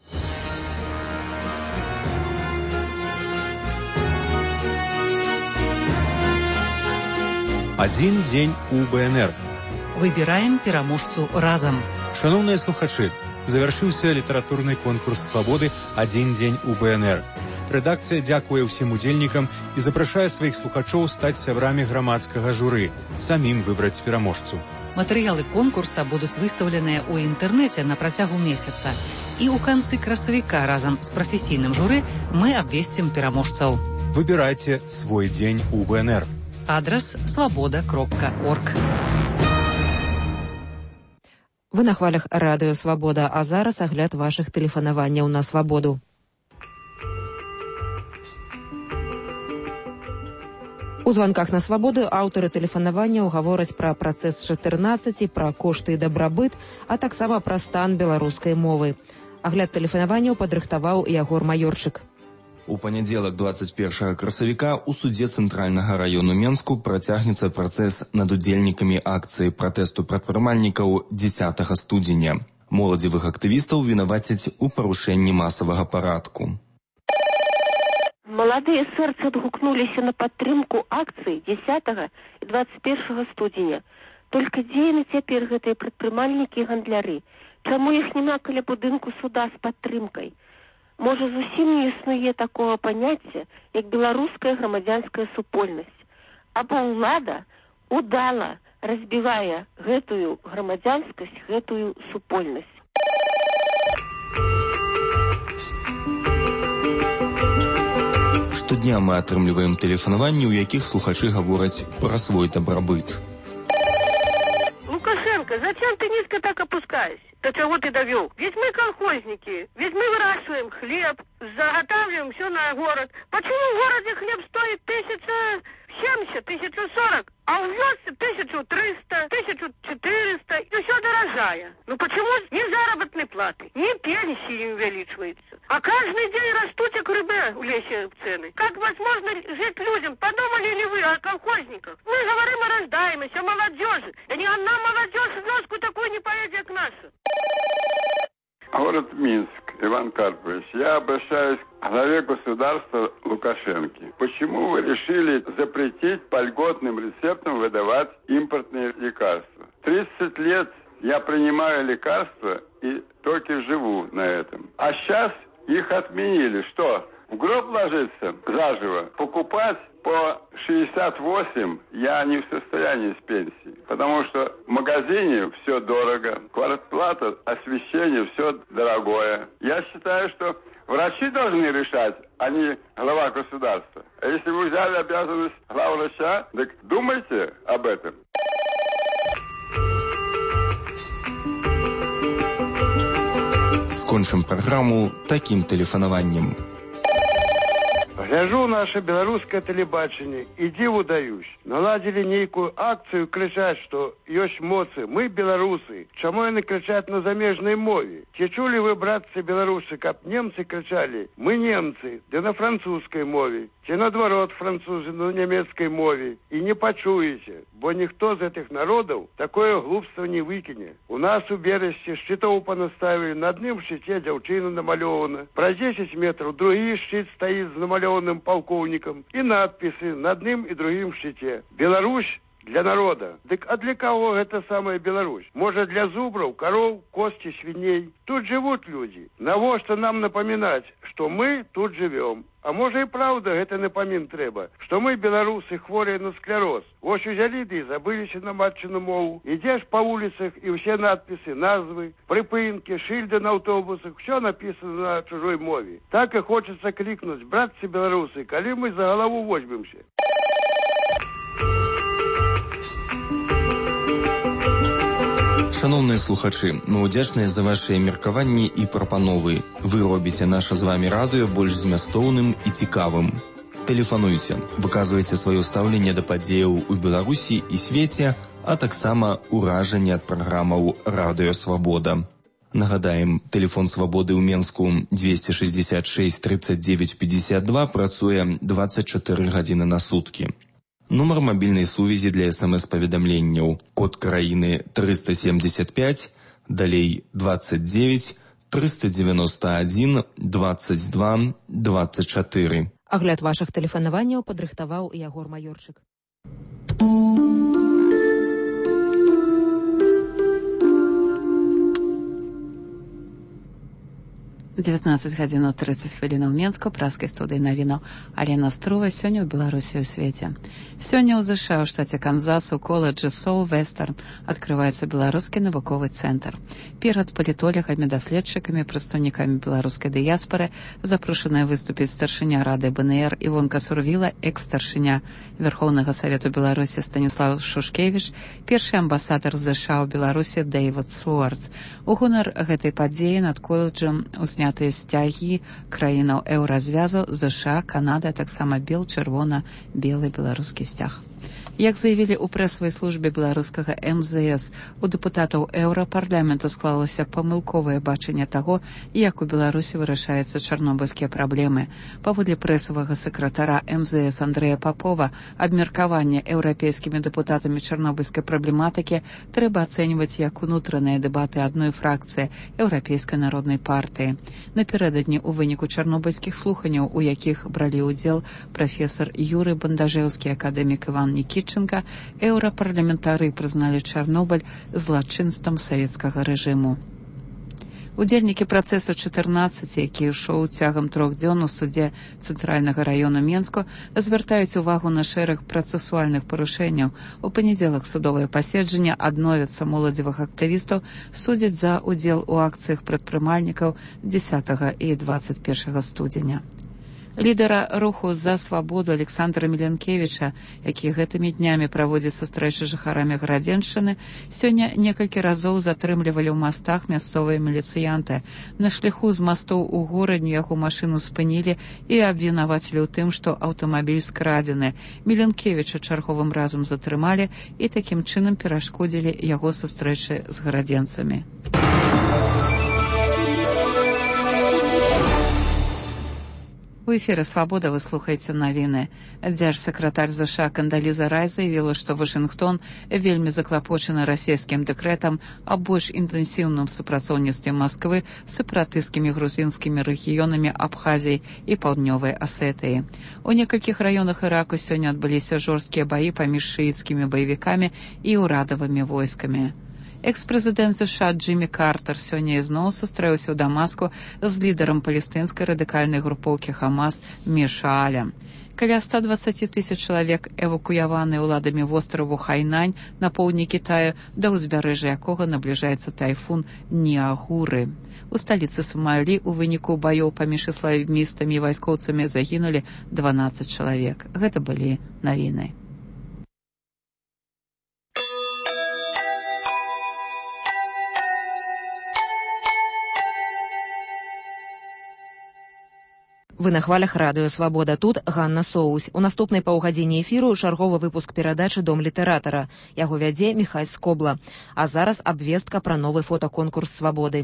S2: Один дзень у БНР.
S20: Выбіраем пераможцу разам.
S2: Шановныя слухачы, завяршыўся літаратурны конкурс свабоды «Адзін дзень у БНР». Рэдакцыя дзякуе ўсім удзельнікам і запрашае сваіх слухачоў стаць сябрамі грамадскага журы, самім выбраць пераможцу.
S20: Матэрыялы конкурса будуць выстаўленыя ў інтэрнэце на працягу месяца. І ў канцы красавіка разам з прафесійным журы мы абвесцім пераможцаў.
S2: Выбірайце свой дзень у БНР.
S20: Адрас свабода.орг.
S1: Вы на хвалях радыё «Свабода», а зараз агляд вашых тэлефанаванняў на свабоду. У званках на свабоду аўтары тэлефанаванняў гавораць пра працэс 14, пра кошты і дабрабыт, а таксама пра стан беларускай мовы. Агляд тэлефанаванняў падрыхтаваў Ягор Маёрчык.
S3: У панядзелак 21 красавіка ў судзе цэнтральнага раёну Менску працягнецца працэс над удзельнікамі акцыі пратэсту прадпрымальнікаў 10 студзеня. Моладзевых актывістаў вінавацяць у парушэнні масавага парадку.
S4: Маладыя сэрцы адгукнуліся на падтрымку акцыі 10 і 21 студзеня. Толькі дзе яны цяпер гэтыя прадпрымальнікі і гандляры? Чаму іх няма каля будынку суда з падтрымкай? Можа, зусім не існуе такого паняцця, як беларуская грамадзянская супольнасць. Або ўлада удала разбівае гэтую грамадзянскасць, гэтую супольнасць.
S3: Штодня мы атрымліваем тэлефанаванні, у якіх слухачы гавораць пра свой дабрабыт.
S4: Лукашенко, зачем ты низко так опускаешься? До чего ты довел? Ведь мы колхозники, ведь мы выращиваем хлеб, заготавливаем все на город. Почему в городе хлеб стоит 1070, 1040, а в вёске 1300, 1400, и все дорожая? Ну почему ни заработной платы, ни пенсии не увеличивается? А каждый день растут как рыбы в лесе цены. Как возможно жить людям? Подумали ли вы о колхозниках? Мы говорим о рождаемости, о молодежи. Да ни одна молодежь в вёску такой не поедет, как наша.
S6: Город Минск, Иван Карпович, я обращаюсь к главе государства Лукашенко. Почему вы решили запретить по льготным рецептам выдавать импортные лекарства? 30 лет я принимаю лекарства и только живу на этом. А сейчас их отменили. Что? В гроб ложиться заживо? Покупать по 68 я не в состоянии с пенсии. Потому что в магазине все дорого, квартплата, освещение, все дорогое. Я считаю, что врачи должны решать, а не глава государства. А если вы взяли обязанность главврача, так думайте об этом.
S3: Скончым праграму такім тэлефанаваннем.
S7: Гляжу наше беларускае тэлебачанне і дзіву даюсь. Наладзілі нейкую акцыю, крычаць, што ёсць моцы, мы беларусы. Чаму яны крычаць на замежнай мове? Ці чулі вы, братцы беларусы, каб немцы крычалі мы немцы, ды на французскай мове? Ці наадварот французы на нямецкай мове? І не пачуеце, бо ніхто з гэтых народаў такое глупства не выкіне. У нас у Берасці шчытоў панаставілі, на адным шчыце дзяўчына намалёвана. Праз 10 метраў другі шчыт стаіць з намалёваным палкоўнікам і надпісы на адным і другім шчыце. Беларусь для народа. Дык а для каго гэта самая Беларусь? Можа, для зубраў, кароў, косці, свіней? Тут жывуць людзі. Навошта нам напамінаць, што мы тут жывём? А можа і праўда гэта напамін трэба, што мы, беларусы, хворыя на склероз. Вось узялі ды і забыліся на матчыну мову. Ідзеш па вуліцах і ўсе надпісы, назвы, прыпынкі, шыльды на аўтобусах, ўсё напісана на чужой мове. Так і хочацца клікнуць, братцы беларусы, калі мы за галаву возьмемся.
S3: Шановныя слухачы, мы ўдзячныя за вашыя меркаванні і прапановы. Вы робіце наша з вами радыё больш змястоўным і цікавым. Тэлефануйце, выказвайце сваё стаўленне да падзеяў у Беларусі і свеце, а таксама ўражанні ад праграмаў «Радыё Свабода». Нагадаем, тэлефон Свабоды ў Менску 266 39 52 працуе 24 гадзіны на суткі. Нумар мабільнай сувязі для СМС-паведамленняў, код краіны 375, далей 29 391 22 24.
S1: Агляд вашых тэлефанаванняў падрыхтаваў Ягор Маёрчык.
S8: 19 гадзін 30 хвілінаў Менску, праскай студыі навінаў Алена Струва. Сёння ў Беларусі ў свеце. Сёння ў ЗША ў штаце Канзас у коледжы Соу-Вестерн адкрываецца беларускі навуковы цэнтр. Перад палітолегамі, даследчыкамі, прадстаўнікамі беларускай дыяспары запрошаная выступіць старшыня Рады БНР Івонка Сурвіла, экс-старшыня Верхоўнага Савету Беларусі Станіслав Шушкевіч, першы амбасадар ЗША ў Беларусі Дэйвід Суардс. У гонар гэтай падзеі над коледжам уснятыя сцягі краінаў еўразвязу, ЗША, Канада, таксама бел-чырвона-белы беларускі сцяг. Як заявілі ў прэсавай службе беларускага МЗС, у дэпутатаў еўрапарламенту склалася памылковае бачанне таго, як у Беларусі вырашаюцца чарнобыльскія праблемы. Паводле прэсавага сакратара МЗС Андрэя Папова, абмеркаванне еўрапейскімі дэпутатамі чарнобыльскай праблематыкі трэба ацэньваць як унутраныя дэбаты адной фракцыі Еўрапейскай народнай партыі. Напярэдадні ў выніку чарнобыльскіх слуханняў, у якіх бралі ўдзел прафесар Юрый Бандажэўскі, акадэмік Іван Нікітченка, еўрапарламентары прызналі Чарнобыль злачынствам савецкага рэжыму. Удзельнікі працэсу 14, які ішоў цягам 3 дзён у судзе Цэнтральнага раёна Менску, звяртаюць увагу на шэраг працэсуальных парушэнняў. У панядзелак судовае паседжанне адновяцца моладзевых актывістаў, судзяць за ўдзел у акцыях прадпрымальнікаў 10 і 21 студзеня. Лідара руху «За свабоду» Александра Міленкевіча, які гэтымі днямі праводзіць сустрэчы з жыхарамі Гарадзеншчыны, сёння некалькі разоў затрымлівалі ў мастах мясцовыя міліцыянты. На шляху з мастоў у горадню яго машыну спынілі і абвінавацілі ў тым, што аўтамабіль скрадзены. Міленкевіча чарговым разам затрымалі і такім чынам перашкодзілі яго сустрэчы з гарадзенцамі. У эфіры «Свабода» вы слухаеце навіны. Дзяржсакратар ЗША Кандаліза Райс заявіла, што Вашынгтон вельмі заклапочаны расійскім дэкрэтам аб больш інтэнсіўным супрацоўніцтве Масквы з сепаратысцкімі грузінскімі рэгіёнамі Абхазіі і Паўднёвай Асетыі. У некалькіх раёнах Іраку сёння адбыліся жорсткія баі паміж шыіцкімі баевікамі і ўрадавымі войскамі. Экс-прэзідэнт США Джиммі Картер сёння ізноў сустрэўся ў Дамаску з лідарам палестынскай радыкальнай групоўкі Хамас Мешаалем. Каля 120 тысяч чалавек эвакуяваны ўладамі востраву Хайнань на поўдні Кітаю, да ўзбярэжжа якога набліжаецца тайфун Ніагуры. У сталіцы Сомалі у выніку баёў паміж ісламістамі і вайскоўцамі загінулі 12 чалавек. Гэта былі навіны.
S1: Вы на хвалях радыё «Свабода». Тут Ганна Соусь. У наступнай паўгадзіне эфіру чарговы выпуск перадачы «Дом літаратара». Яго вядзе Міхай Скобла. А зараз абвестка пра новы фотаконкурс «Свабоды».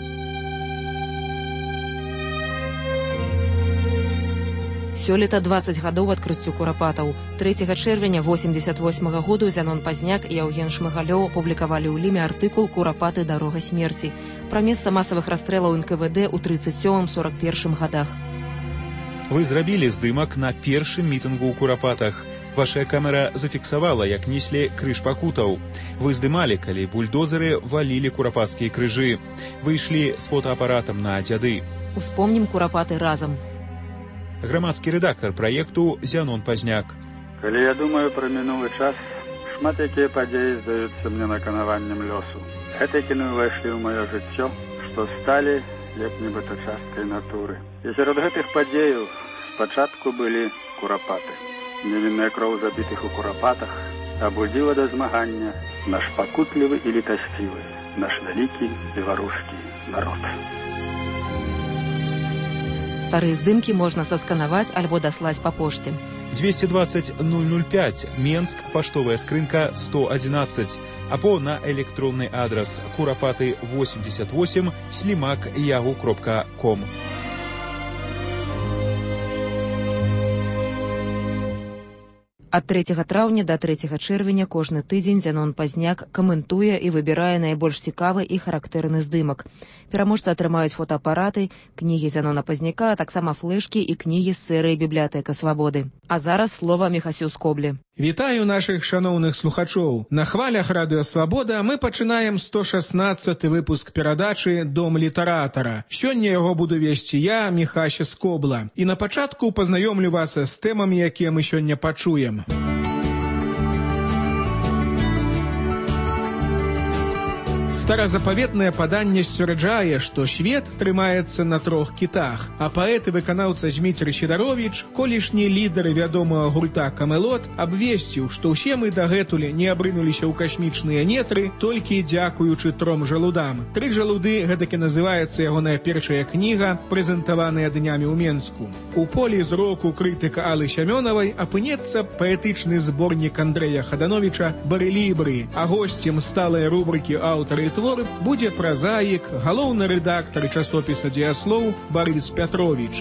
S1: Сёлета 20 гадоў адкрыццю курапатаў. 3 чэрвеня 88-го году Зянон Пазняк і Яўген Шмыгалёў апублікавалі ў Ліме артыкул «Курапаты. Дарога смерці» пра месца масавых расстрэлаў НКВД ў 37-41 гадах.
S2: Вы зрабілі здымак на першым мітынгу ў Курапатах. Ваша камера зафіксавала, як неслі крыж пакутаў. Вы здымалі, калі бульдозеры валілі курапацкія крыжы. Вы ішлі з фотоапаратам на дзяды.
S1: Успомнім Курапаты разам.
S2: Грамадскі рэдактар праекту Зянон Пазняк.
S9: Калі я думаю пра мінулы час, шмат якія падзеі здаюцца мне наканаваннем лёсу. Гэтыя кіны ўвайшлі ў маё жыццё, што сталі як нібыта часткай натуры. І сярод гэтых падзеяў спачатку былі курапаты. Невінная кроў забітых у курапатах абудзіла да змагання наш пакутлівы і літасцівы, наш вялікі беларускі народ.
S1: Старые здымкі можна сасканаваць альбо даслаць па пошце.
S2: 220 005, Менск, паштовая скрынка 111, або на электронны адрас kurapаты88@yahoo.com.
S1: Ад 3 траўня да 3 чэрвеня кожны тыдзень Зянон Пазняк каментуе і выбірае найбольш цікавы і характэрны здымак. Пераможцы атрымаюць фотоапараты, кнігі Зянона Пазняка, а таксама флэшкі і кнігі з серыі «Бібліятэка свабоды». А зараз слова Міхасю Скоблі.
S10: Вітаю нашых шаноўных слухачоў. На хвалях Радыё Свабода мы пачынаем 116 выпуск перадачы «Дом літаратара». Сёння яго буду весці я, Міхася Скобла. І на пачатку пазнаёмлю вас з тэмамі, якія мы сёння пачуем. Старазапаветнае паданне сцвярджае, што свет трымаецца на 3 кітах, а паэт і выканаўца Зміцер Сідаровіч, колішні лідары вядомага гурта «Камелот», абвесціў, што ўсе мы дагэтуль не абрынуліся ў касмічныя нетры толькі дзякуючы 3 жалудам. 3 жалуды гэтакі называецца ягоная першая кніга, прэзентаваная днямі ў Менску. У полі зроку крытыка Аллы Сямёнавай апынецца паэтычны зборнік Андрэя Хадановіча «Барэлібры», а госцем сталай рубрыкі «Аўтары твор» будзе празаік, галоўны рэдактар часопіса «Дзеяслоў» Барыс Пятровіч.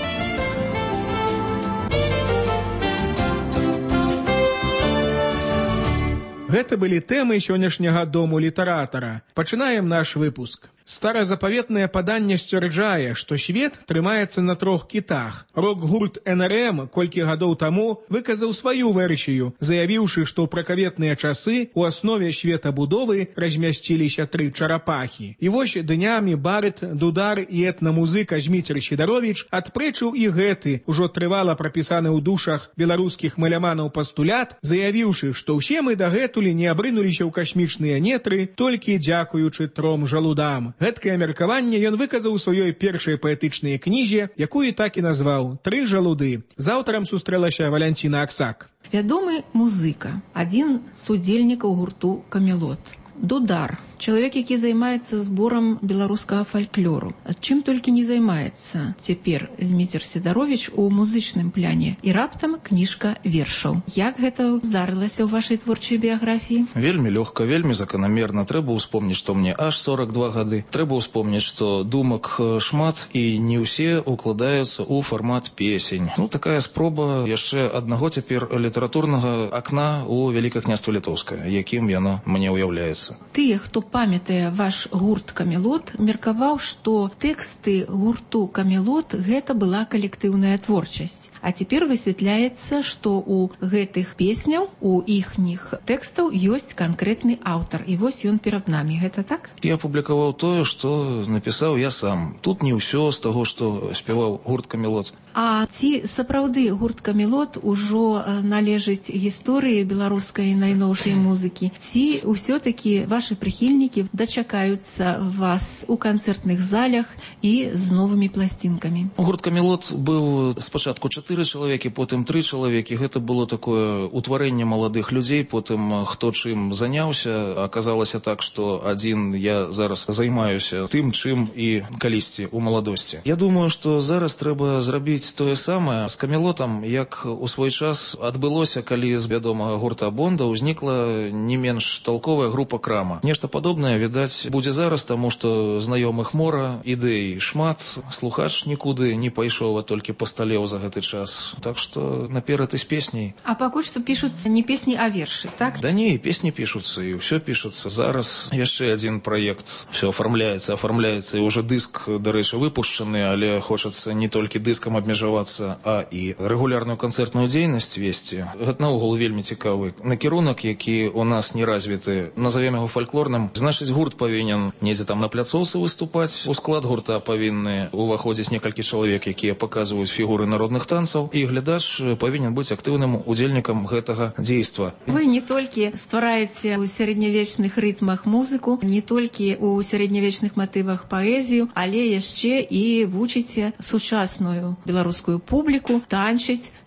S10: Гэта былі тэмы сённяшняга дому літаратара. Пачынаем наш выпуск. Старазапаветнае паданне сцвярджае, што свет трымаецца на 3 кітах. Рок-гурт НРМ колькі гадоў таму выказаў сваю версію, заявіўшы, што ў пракаветныя часы ў аснове светабудовы размясціліся 3 чарапахі. І вось днямі барыт, дудар і этнамузыка Зміцер Сідаровіч адпрэчыў і гэты, ужо трывала прапісаны ў душах беларускіх маляманаў пастулят, заявіўшы, што ўсе мы дагэтуль не абрынуліся ў касмічныя нетры толькі дзякуючы 3 жалудам. Гэткае меркаванне ён выказаў у сваёй першай паэтычнай кнізе, якую так і назваў «3 жалуды». З аўтарам сустрэлася Валянціна Аксак.
S11: Вядомы музыка, адзін з удзельнікаў гурту «Камелот». Дудар, чалавек, які займаецца зборам беларускага фальклору. Чым толькі не займаецца цяпер Зміцер Сідаровіч у музычным пляне. І раптам кніжка вершаў. Як гэта здарылася ў вашай творчай біяграфіі?
S12: Вельмі лёгка, вельмі заканамерна. Трэба ўспомніць, што мне аж 42 гады. Трэба ўспомніць, што думак шмат і не ўсе укладаюцца ў фармат песень. Такая спроба яшчэ аднаго цяпер літаратурнага акна ў Вялікае княства Літоўскае, якім яно мне ўяўляецца.
S11: Тыя, хто памятае ваш гурт «Камелот», меркаваў, што тэксты гурту «Камелот» гэта была калектыўная творчасць. А цяпер высвятляецца, што ў гэтых песняў, у іхніх тэкстаў ёсць канкрэтны аўтар. І вось ён перад намі. Гэта так?
S12: Я публікаваў тое, што напісаў я сам. Тут не ўсё з таго, што спяваў гурт «Камелот».
S11: А ці сапраўды гурт «Камелот» ужо належыць гісторыі беларускай найноўшай музыкі? Ці ўсё-такі ваши прыхільнікі дачакаюцца вас у канцэртных залях і з новымі пласцінкамі?
S12: Гурт «Камелот» быў спачатку 4 чалавекі, потым 3 чалавекі. Гэта было такое утварэнне маладых людзей, потым хто чым заняўся. Аказалася так, што адзін я зараз займаюся тым, чым і калісьці ў маладосці. Я думаю, што зараз трэба зрабіць тое самае з «Камелотам», як у свой час адбылося, калі з вядомага гурта «Бонда» ўзнікла не менш толковая група «Крама». Нешта падобнае, відаць, будзе зараз, таму што знаёмых мора, ідэй шмат, слухач нікуды не пайшоў, а толькі пасталеў за гэты час. Так што наперад і з песняй.
S11: А пакуль што пішуцца не песні, а вершы, так?
S12: Да не, і песні пішуцца, і ўсё пішуцца. Зараз яшчэ адзін праект. Все афармляецца, і ўжо дыск, дарэчы, выпушчаны, але хочацца не толькі дыскам абмежавацца, а і рэгулярную канцэртную дзейнасць весці. Гэта наогул вельмі цікавы накірунак, які у нас не развіты. Назовем яго фальклорным. Значыць, гурт павінен недзе там на пляцоўцы выступаць. У склад гурта павінны уваходзіць некалькі чалавек, якія паказваюць фігуры народных танцаў, і глядач павінен быць актыўным удзельнікам гэтага дзейства.
S11: Вы не толькі ствараеце ў сярэднявечных рытмах музыку, не толькі ў сярэднявечных матывах паэзію, але яшчэ і вучыце сучасную беларускую публіку танчыць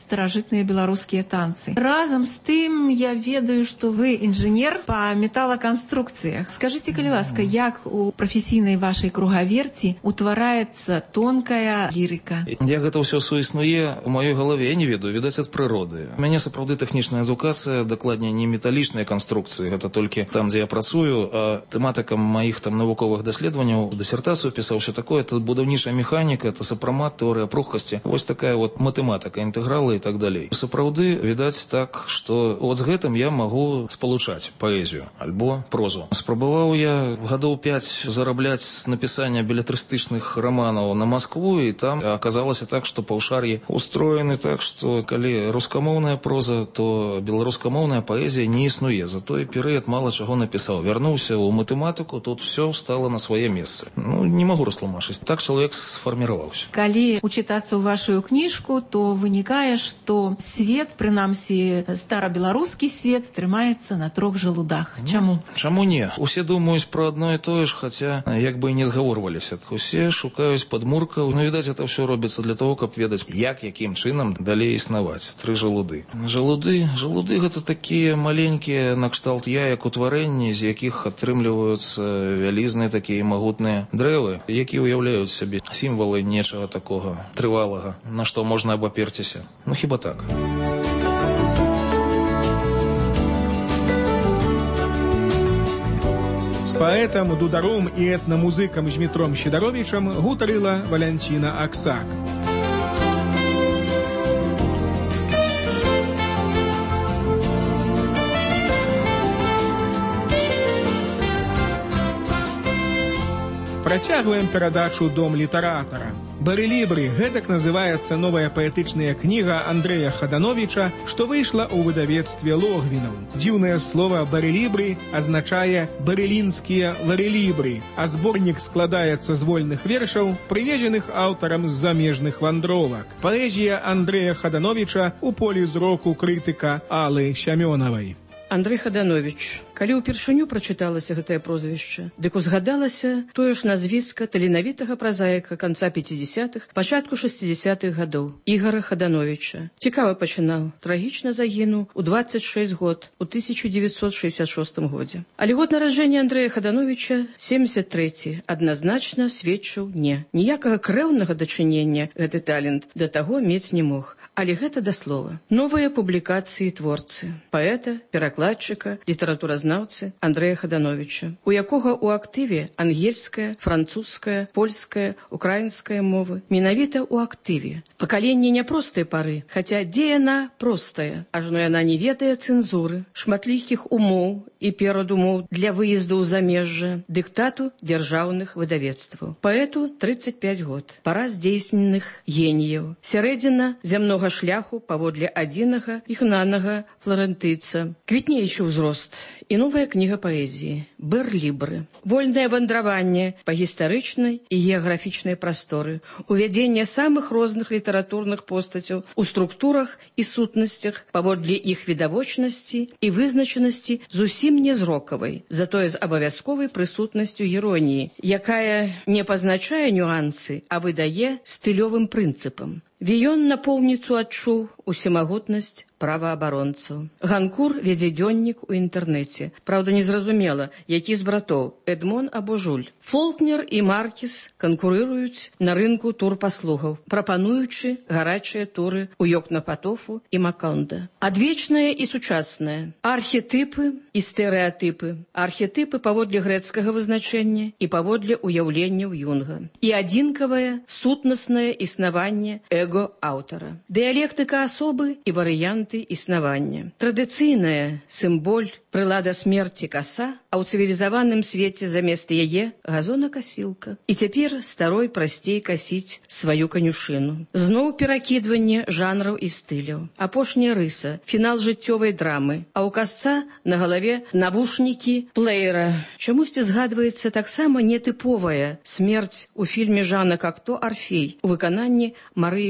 S11: старажытныя беларускія танцы. Разам з тым, я ведаю, што вы інжынер па металаканструкцыях. Скажыце, калі ласка, як у прафесійнай вашай кругаверці утвараецца тонкая лірыка?
S12: Як гэта ўсё суіснуе у маёй галаве, я не ведаю, відаць, ад прыроды. У мяне сапраўды тэхнічная адукацыя, дакладней не металічныя канструкцыі, гэта толькі там, дзе я працую, а тэматыкам маіх там навуковых даследаванняў, дысертацыю пісаў, все такое, это будаўнічая механіка, это сапрамат, тэорыя пругкасці. Вось такая вот матэматыка, інтэгралы і так далей. Сапраўды, відаць так, што от з гэтым я магу спалучаць паэзію альбо прозу. Спрабаваў я гадоў 5 зарабляць з напісання белетрыстычных раманаў на Маскву, і там аказалася так, што паўшар'і устроены так, што калі рускамоўная проза, то беларускамоўная паэзія не існуе. За той перыяд мала чаго напісаў. Вярнуўся ў матэматыку, тут все стало на свае месцы. Ну, не магу растлумачыць. Так чалавек сфарміраваўся.
S11: Калі учытацца ў вашу кніжку, то вынікае, што свет, прынамсі старабеларускі свет, трымаецца на 3 жалудах. Чаму?
S12: Чаму не? Усе думаюць пра адно і тое ж, хаця як бы і не згаворваліся. Усе шукаюць падмуркаў. Ну, відаць, это ўсё робіцца для того, каб ведаць, якім чынам далей існаваць. 3 жалуды. Жалуды гэта такія маленькія накшталт яек утварэнні, з якіх атрымліваюцца вялізныя такія магутныя дрэвы, якія уяўляюць сабе сімвалы нечага такога трывалага, на што можна абаперціся. Ну, хіба так.
S10: З паэтам, дударом і этнамузыкам Змітром Сідаровічам гутарыла Валянціна Аксак. Працягваем перадачу «Дом літаратара». «Барэлібры» – гэтак называецца новая паэтычная кніга Андрэя Хадановіча, што выйшла ў выдавецтве Логвінаў. Дзіўнае слова «барэлібры» азначае «барэлінскія варэлібры», а зборнік складаецца з вольных вершаў, прывезеных аўтарам з замежных вандровак. Паэзія Андрэя Хадановіча ў полі зроку крытыка Аллы Сямёнавай.
S13: Андрэй Хадановіч. Калі ўпершыню прачыталася гэтае прозвішча, дык узгадалася тое ж назвіска таленавітага празаіка канца 50-х, пачатку 60-х гадоў Ігара Хадановіча. Цікава пачынаў, трагічна загінуў у 26 год, у 1966 годзе. Але год нараджэння Андрэя Хадановіча, 73-й, адназначна сведчыў не. Ніякага крэўнага дачынення гэты талент да таго мець не мог. Але гэта да слова. Новыя публікацыі творцы, паэта, перакладчыка, літаратуразнаўцы Андрэя Хадановіча, у якога ў актыве ангельская, французская, польская, украінская мовы. Менавіта ў актыве. Пакаленне няпростай пары, хаця дзе яна простая, ажно яна не ведае цэнзуры, шматлікіх умоў і перадумоў для выезду ў замежжа, дыктату дзяржаўных выдавецтваў. Паэту 35 год, пара здзейсненых геніяў, сярэдзіна зямнога шляху паводле адзінага ігнанага фларэнтыйца, квітнеючы ўзрост і новая кніга паэзіі «Барэлібры». Вольнае вандраванне па гістарычнай і геаграфічнай прасторы, увядзенне самых розных літаратурных постацяў у структурах і сутнасцях паводле іх відавочнасці і вызначанасці зусім не зрокавай, затое з абавязковай прысутнасцю іроніі, якая не пазначае нюансы, а выдае стылёвым прынцыпам. Віён напоўніцу адчуў усемагутнасць праваабаронцаў. Ганкур вядзе дзённік у інтэрнэце. Праўда, незразумела, які з братоў, Эдмон або Жуль. Фолкнер і Маркіс канкурыруюць на рынку турпаслугаў, прапануючы гарачыя туры ў Йокнапатофу і Макондо. Адвечнае і сучаснае. Архетыпы і стэрэатыпы. Архетыпы паводле грэцкага вызначэння і паводле ўяўленняў Юнга. І адзінкавае сутнаснае існаванне аўтара. Дыялектыка асобы і варыянты існавання. Традыцыйная сімболь, прылада смерці каса, а ў цывілізаваным свеце замест яе газонакасілка. І цяпер старой прасцей касіць сваю канюшыну. Зноў перакідванне жанраў і стыляў. Апошняя рыса, фінал жыццёвай драмы, а ў касца на галаве навушнікі плеера. Чамусьці згадваецца таксама нетыповая смерць у фільме Жана Кокто «Арфей» у выкананні Марыі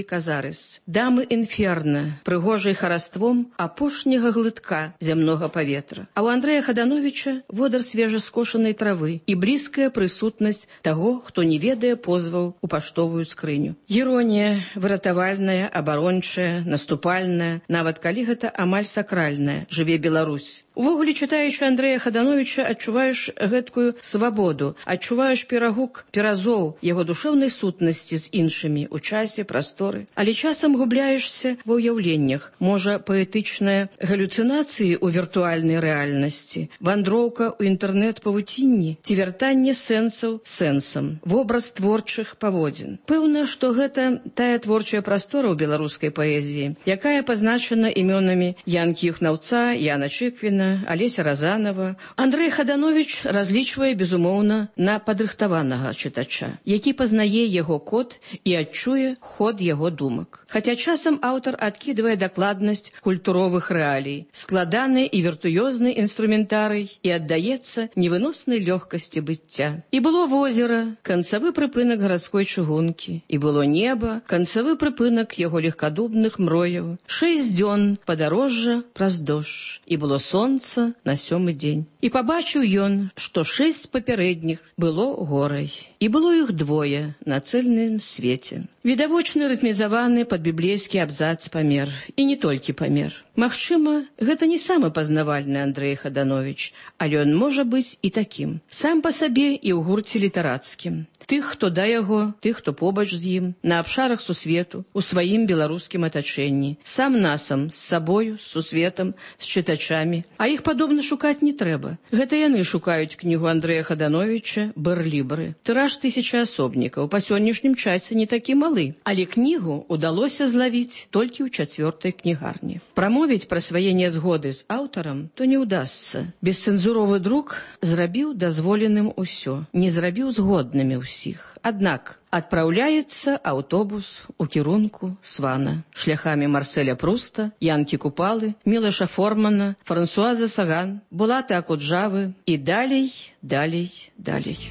S13: казарыс. Дамы інферна, прыгожай хараством апошняга глытка зямнога паветра. А ў Андрэя Хадановіча водар свежаскошанай травы і блізкая прысутнасць таго, хто не ведае позваў у паштовую скрыню. Іронія, выратавальная, абарончая, наступальная, нават калі гэта амаль сакральная, жыве Беларусь. Увогуле, чытаючы Андрэя Хадановіча, адчуваеш гэткую свабоду, адчуваеш перагук перазоў яго душэўнай сутнасці з іншымі ў часе, прасторы. Але часам губляешся ва ўяўленнях. Можа, паэтычныя галюцынацыі ў віртуальнай рэальнасці, вандроўка ў інтэрнэт-павуцінні ці вяртанне сэнсаў сэнсам, вобраз творчых паводзін. Пэўна, што гэта тая творчая прастора ў беларускай паэзіі, якая пазначана імёнамі Янкі Юхнаўца, Яна Чыквіна, Алеся Разанова. Андрэй Хадановіч разлічвае, безумоўна, на падрыхтаванага чытача, які пазнае яго код і адчуе ход яго думак. Хаця часам аўтар адкідвае дакладнасць культуровых рэалій, складаны і віртуёзны інструментарый і аддаецца невыноснай лёгкасці быцця. І было возера, канцавы прыпынак гарадской чыгункі, і было неба, канцавы прыпынак яго легкадубных мрояў, 6 дзён падарожжа праз дождж, і было сонца на 7-й дзень. І пабачыў ён, што 6 папярэдніх было горай, і было іх 2 на цэльным свеце. Відавочны рытмізаваны пад біблейскі абзац памер, і не толькі памер. Магчыма, гэта не самы пазнавальны Андрэй Хадановіч, але ён можа быць і такім. Сам па сабе і ў гурце літарацкім. Тых, хто да яго, тых, хто побач з ім, на абшарах сусвету, у сваім беларускім атачэнні, сам-насам, з сабою, з сусветам, з чытачамі. А іх падобна шукаць не трэба. Гэта яны шукаюць кнігу Андрэя Хадановіча «Бэрлібры». Тыраж 1000 асобнікаў, па сённяшнім часе не такі малы, але кнігу удалося злавіць толькі ў 4-й кнігарні. Прамовіць пра свае нязгоды з аўтарам то не ўдасца. Бесцэнзуровы друк зрабіў дазволеным усё, не зрабіў згоднымі ўсіх. Аднак адпраўляецца аўтобус у кірунку Свана шляхамі Марселя Пруста, Янкі Купалы, Мілаша Формана, Франсуаза Саган, Булата Акуджавы і далей, далей, далей.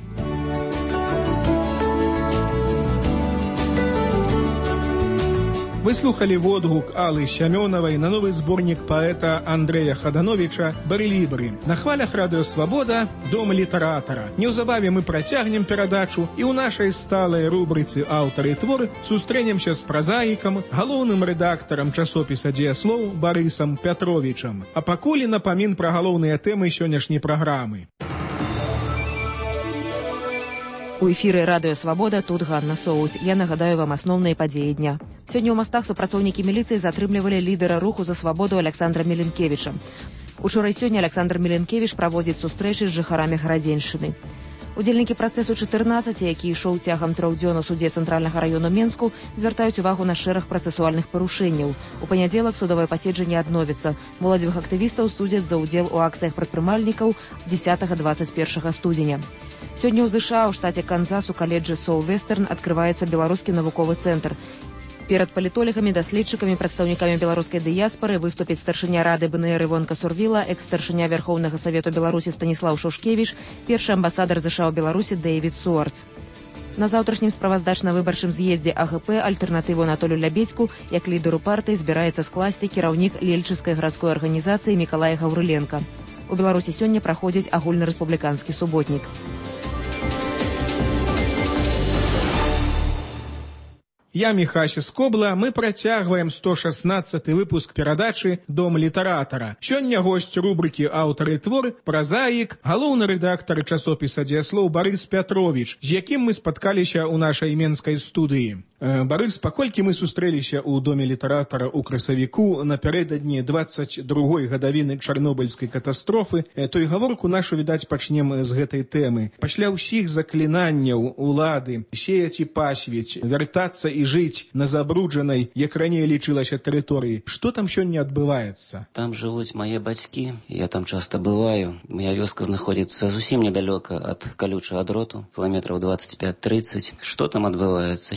S10: Вы слухали водгук Аллы Сямёнавай на новы зборнік паэта Андрэя Хадановіча «Бэрлібры». На хвалях радыё «Свабода» «Дом літаратара». Неўзабаве мы працягнем перадачу і ў нашай сталай рубрыцы «Аўтары і творы» сустрэнемся з празаікам, галоўным рэдактарам часопіса «Дзеяслоў» Барысам Пятровічам. А пакуль напамін пра галоўныя тэмы сённяшняй праграмы.
S1: У эфіры радыё «Свабода», тут Ганна Соус. Я нагадаю вам асноўныя падзеі дня. Сёння ў мастах супрацоўнікі міліцыі затрымлівалі лідара руху за свабоду Александра Міленкевіча. Учора і сёння Александр Міленкевіч праводзіць сустрэчы з жыхарамі Гарадзеншчыны. Удзельнікі працэсу 14, які ішоў цягам 3 дзён у суде Цэнтральнага раёну Менску, звяртаюць увагу на шэраг працэсуальных парушэнняў. У панядзелак судовае паседжанне адновіцца. Моладзевых актывістаў судзяць за ўдзел у акцыях прадпрымальнікаў 10-21 студзеня. Сёння ў ЗША ў штаце Канзас у каледжы Соу-Вестерн адкрываецца беларускі навуковы цэнтр. Перад палітолагамі, даследчыкамі, прадстаўнікамі беларускай дыяспары выступіць старшыня рады БНР Івонка Сурвіла, экс-старшыня Вярхоўнага Савету Беларусі Станіслаў Шушкевіч, першы амбасадар ЗША ў Беларусі Дэвід Суарц. На заўтрашнім справаздачна-выбарчым з'ездзе АГП альтэрнатыву Анатолю Лябедзьку як лідару партыі збіраецца скласці кіраўнік Лельчыцкай гарадской арганізацыі Мікалай Гаўрыленка. У Беларусі сёння праходзіць агульнарэспубліканскі суботнік.
S10: Я Міхася Скобла, мы працягваем 116 выпуск перадачы «Дом літаратара». Сёння госць рубрыкі «Аўтары і творы» празаік, галоўны рэдактар часопіса «Дзеяслоў» Барыс Пятровіч, з якім мы спаткаліся ў нашай менскай студыі. Барыс, паколькі мы сустрэліся ў Доме літаратара ў красавіку напярэдадні 22-й гадавіны чарнобыльскай катастрофы, то і гаворку нашу, відаць, пачнем з гэтай тэмы. Пасля ўсіх заклінанняў улады сеяць і пасвіць, вяртацца і жыць на забруджанай, як раней лічылася, тэрыторыі. Што там сёння адбываецца?
S14: Там жывуць мае бацькі, я там часта бываю. Моя вёска знаходзіцца зусім недалёка ад калючага дроту, кіламетраў 25-30. Што там адбываецца? Сеюць.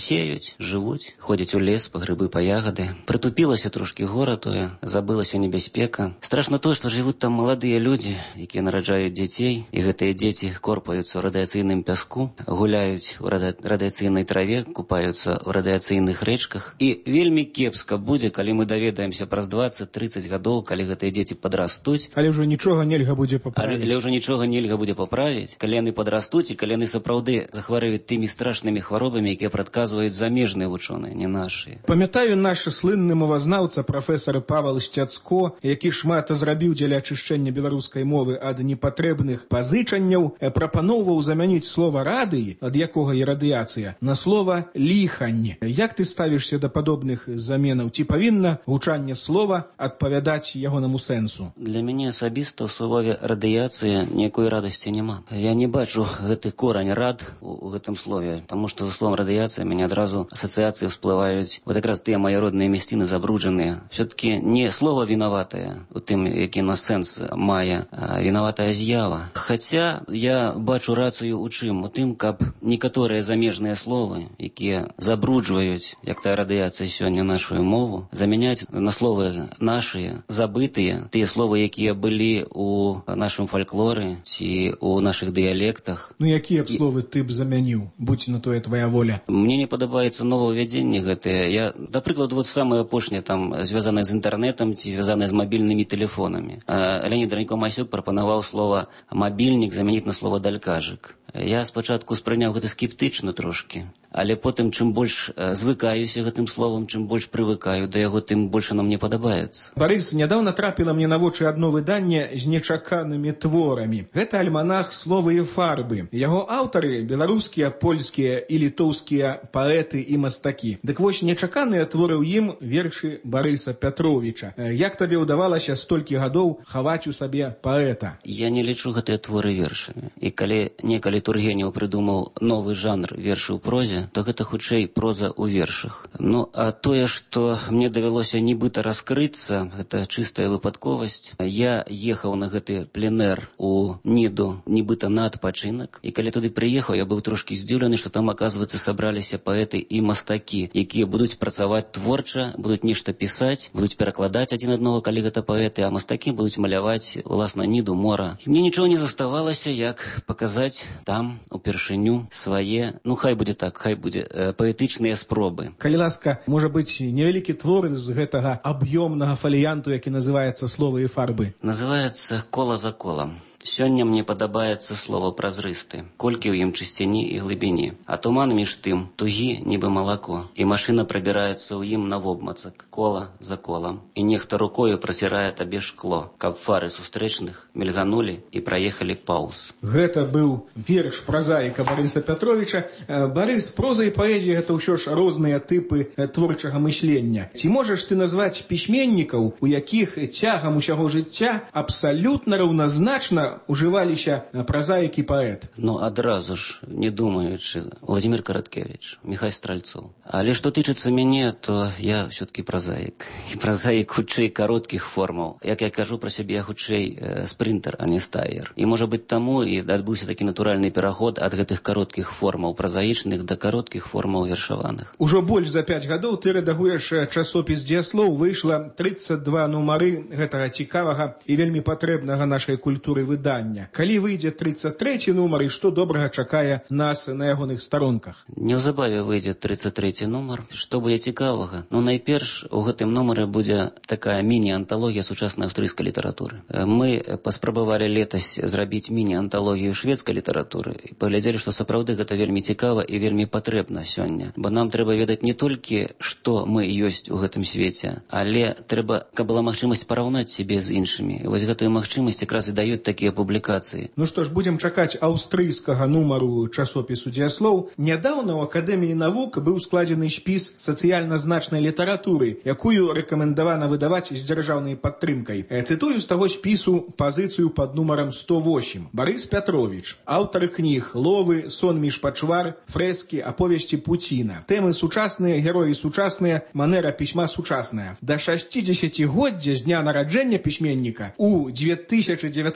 S14: жывуць, ходзяць у лес па грыбы, па ягады. Прытупілася трошкі гора тое, забылася небяспека. Страшна тое, што жывуць там маладыя людзі, якія нараджаюць дзяцей, і гэтыя дзеці корпаюцца ў радыяцыйным пяску, гуляюць у радыяцыйнай траве, купаюцца ў радыяцыйных рэчках. І вельмі кепска будзе, калі мы даведаемся праз 20-30 гадоў, калі гэтыя дзеці падрастуць.
S10: Але ўжо нічога нельга будзе паправіць.
S14: Але ўжо нічога нельга будзе паправіць, калі яны падрастуць і калі яны сапраўды захварэюць тымі страшнымі хваробамі, якія прадказваюць замежныя вучоныя, не нашыя.
S10: Памятаю наш слынны мовазнаўца прафесар Павел Сцяцко, які шмат зрабіў дзеля ачышчэння беларускай мовы ад непатрэбных пазычанняў, прапаноўваў замяніць слова радыі, ад якога і радыяцыя, на слова ліхань. Як ты ставішся да падобных заменаў? Ці павінна гучанне слова адпавядаць ягонаму сэнсу?
S14: Для мяне асабіста ў слове радыяцыя ніякой радасці няма. Я не бачу гэты корань рад у гэтым слове, таму што за словом радыяцыя мяне адразу асацыяцыі всплываюць вот якраз тыя мае родныя мясціны забруджаныя. Все-таки не слово вінаватае у тым, які на сэнс мае, а вінаватая з'ява. Хаця я бачу рацыю у чым? У тым, каб некаторыя замежныя словы, якія забруджваюць, як тая радыяцыя сёння, нашу мову, замяняць на словы нашыя, забытыя, тыя словы, якія былі у нашым фальклоры ці у нашых дыялектах.
S10: Ну, якія б словы ты б замяніў, будь на тое твоя воля?
S14: Мне не падабаецца новаўвядзенне гэтае. Я, да прыкладу, вот самае апошняе там звязанае з інтэрнетам ці звязанае з мабільнымі тэлефонамі. Леонід Ранько-Масюк прапанаваў слова «мабільнік» замяніць на слова «далькажык». Я спачатку спрыняў гэта скептычна трошкі, але потым, чым больш звыкаюся гэтым словам, чым больш прывыкаю да яго, тым больш оно мне падабаецца.
S10: Барыс, нядаўна трапіла мне на вочы адно выданне з нечаканымі творамі. Гэта альманах «Словы і фарбы». Яго аўтары – беларускія, польскія і літоўскія паэты і мастакі. Дык вось нечаканыя творы ў ім вершы Барыса Пятровіча. Як табе ўдавалася столькі гадоў хаваць у сабе паэта?
S14: Я не лічу гэтыя творы вершамі. І калі некалі Тургенеў прыдумаў новы жанр вершы ў прозе, то гэта хутчэй проза ў вершах. Ну, а тое, што мне давялося нібыта раскрыцца, гэта чыстая выпадковасць. Я ехаў на гэты пленэр у Ніду, нібыта на адпачынак, і калі туды прыехаў, я быў трошкі здзіўлены, што там, аказваецца, сабраліся паэты і мастакі, якія будуць працаваць творча, будуць нешта пісаць, будуць перакладаць адзін аднаго, калі гэта паэты, а мастакі будуць маляваць, уласна, Ніду, мора. І мне нічого не заставалася, як паказаць там упершыню свае, ну хай будзе так, хай будзе паэтычныя спробы.
S10: Калі ласка, можа быць невялікі твор з гэтага аб'ёмнага фаліянту, які называецца «Словы і фарбы».
S14: Называецца «Кола за колам». Сёння мне падабаецца слово празрысты, колькі ў ім чысціні і глыбіні, а туман між тым тугі, нібы малако, і машына прабіраецца ў ім навобмацак, кола за колам, і нехта рукою працірае табе шкло, каб фары сустрэчных мільганулі і праехалі паўз.
S10: Гэта быў верш празаіка Барыса Пятровіча. Барыс, проза і паэзія – гэта ўсё ж розныя тыпы творчага мыслення. Ці можаш ты назваць пісьменнікаў, у якіх цягам усяго жыцця абсалютна раўназначна ужываліся празаік і паэт?
S14: Ну, адразу ж, не думаючы, Владимир Караткевич, Михай Стральцов. Але што тычыцца мяне, то я все-таки празаік. І празаік хутчэй кароткіх формаў. Як я кажу пра сябе, я хутчэй спринтер, а не стаер. І, можа быць, таму і адбыўся такі натуральны пераход ад гэтых кароткіх формаў празаічных да кароткіх формаў вершаваных.
S10: Ужо больш за 5 гадоў ты рэдагуеш часопіс «Дзеяслоў». Выйшла 32 нумары гэтага цікавага і вельмі патрэбнага нашай культуры выдання. Калі выйдзе 33 нумар, і што добрага чакае нас на ягоных старонках?
S14: Неўзабаве выйдзе 33 нумар. Што будзе цікавага? Ну, найперш, у гэтым нумары будзе такая міні-анталогія сучаснай аўстрыйскай літаратуры. Мы паспрабавалі летась зрабіць міні-анталогію шведскай літаратуры і паглядзелі, што сапраўды гэта вельмі цікава і вельмі патрэбна сёння. Бо нам трэба ведаць не толькі, што мы ёсць у гэтым свеце, але трэба, каб была магчымасць параўнаць сябе з іншымі. І вось гэтую магчымасць якраз і даюць такія публікацыі.
S10: Ну што ж, будзем чакаць аўстрыйскага нумару часопісу «Дзеяслоў». Нядаўна ў Акадэміі навук быў складзены спіс сацыяльна значнай літаратуры, якую рэкамендавана выдаваць з дзяржаўнай падтрымкай. Цытую з таго спісу пазіцыю пад нумарам 108. Барыс Пятровіч. Аўтары кніг «Ловы», «Сон між пачвар», «Фрэскі», «Аповесці Пуціна». Тэмы сучасныя, героі сучасныя, манера пісьма сучасная. Да 60-годдзя з дня нараджэння пісьменніка у 2019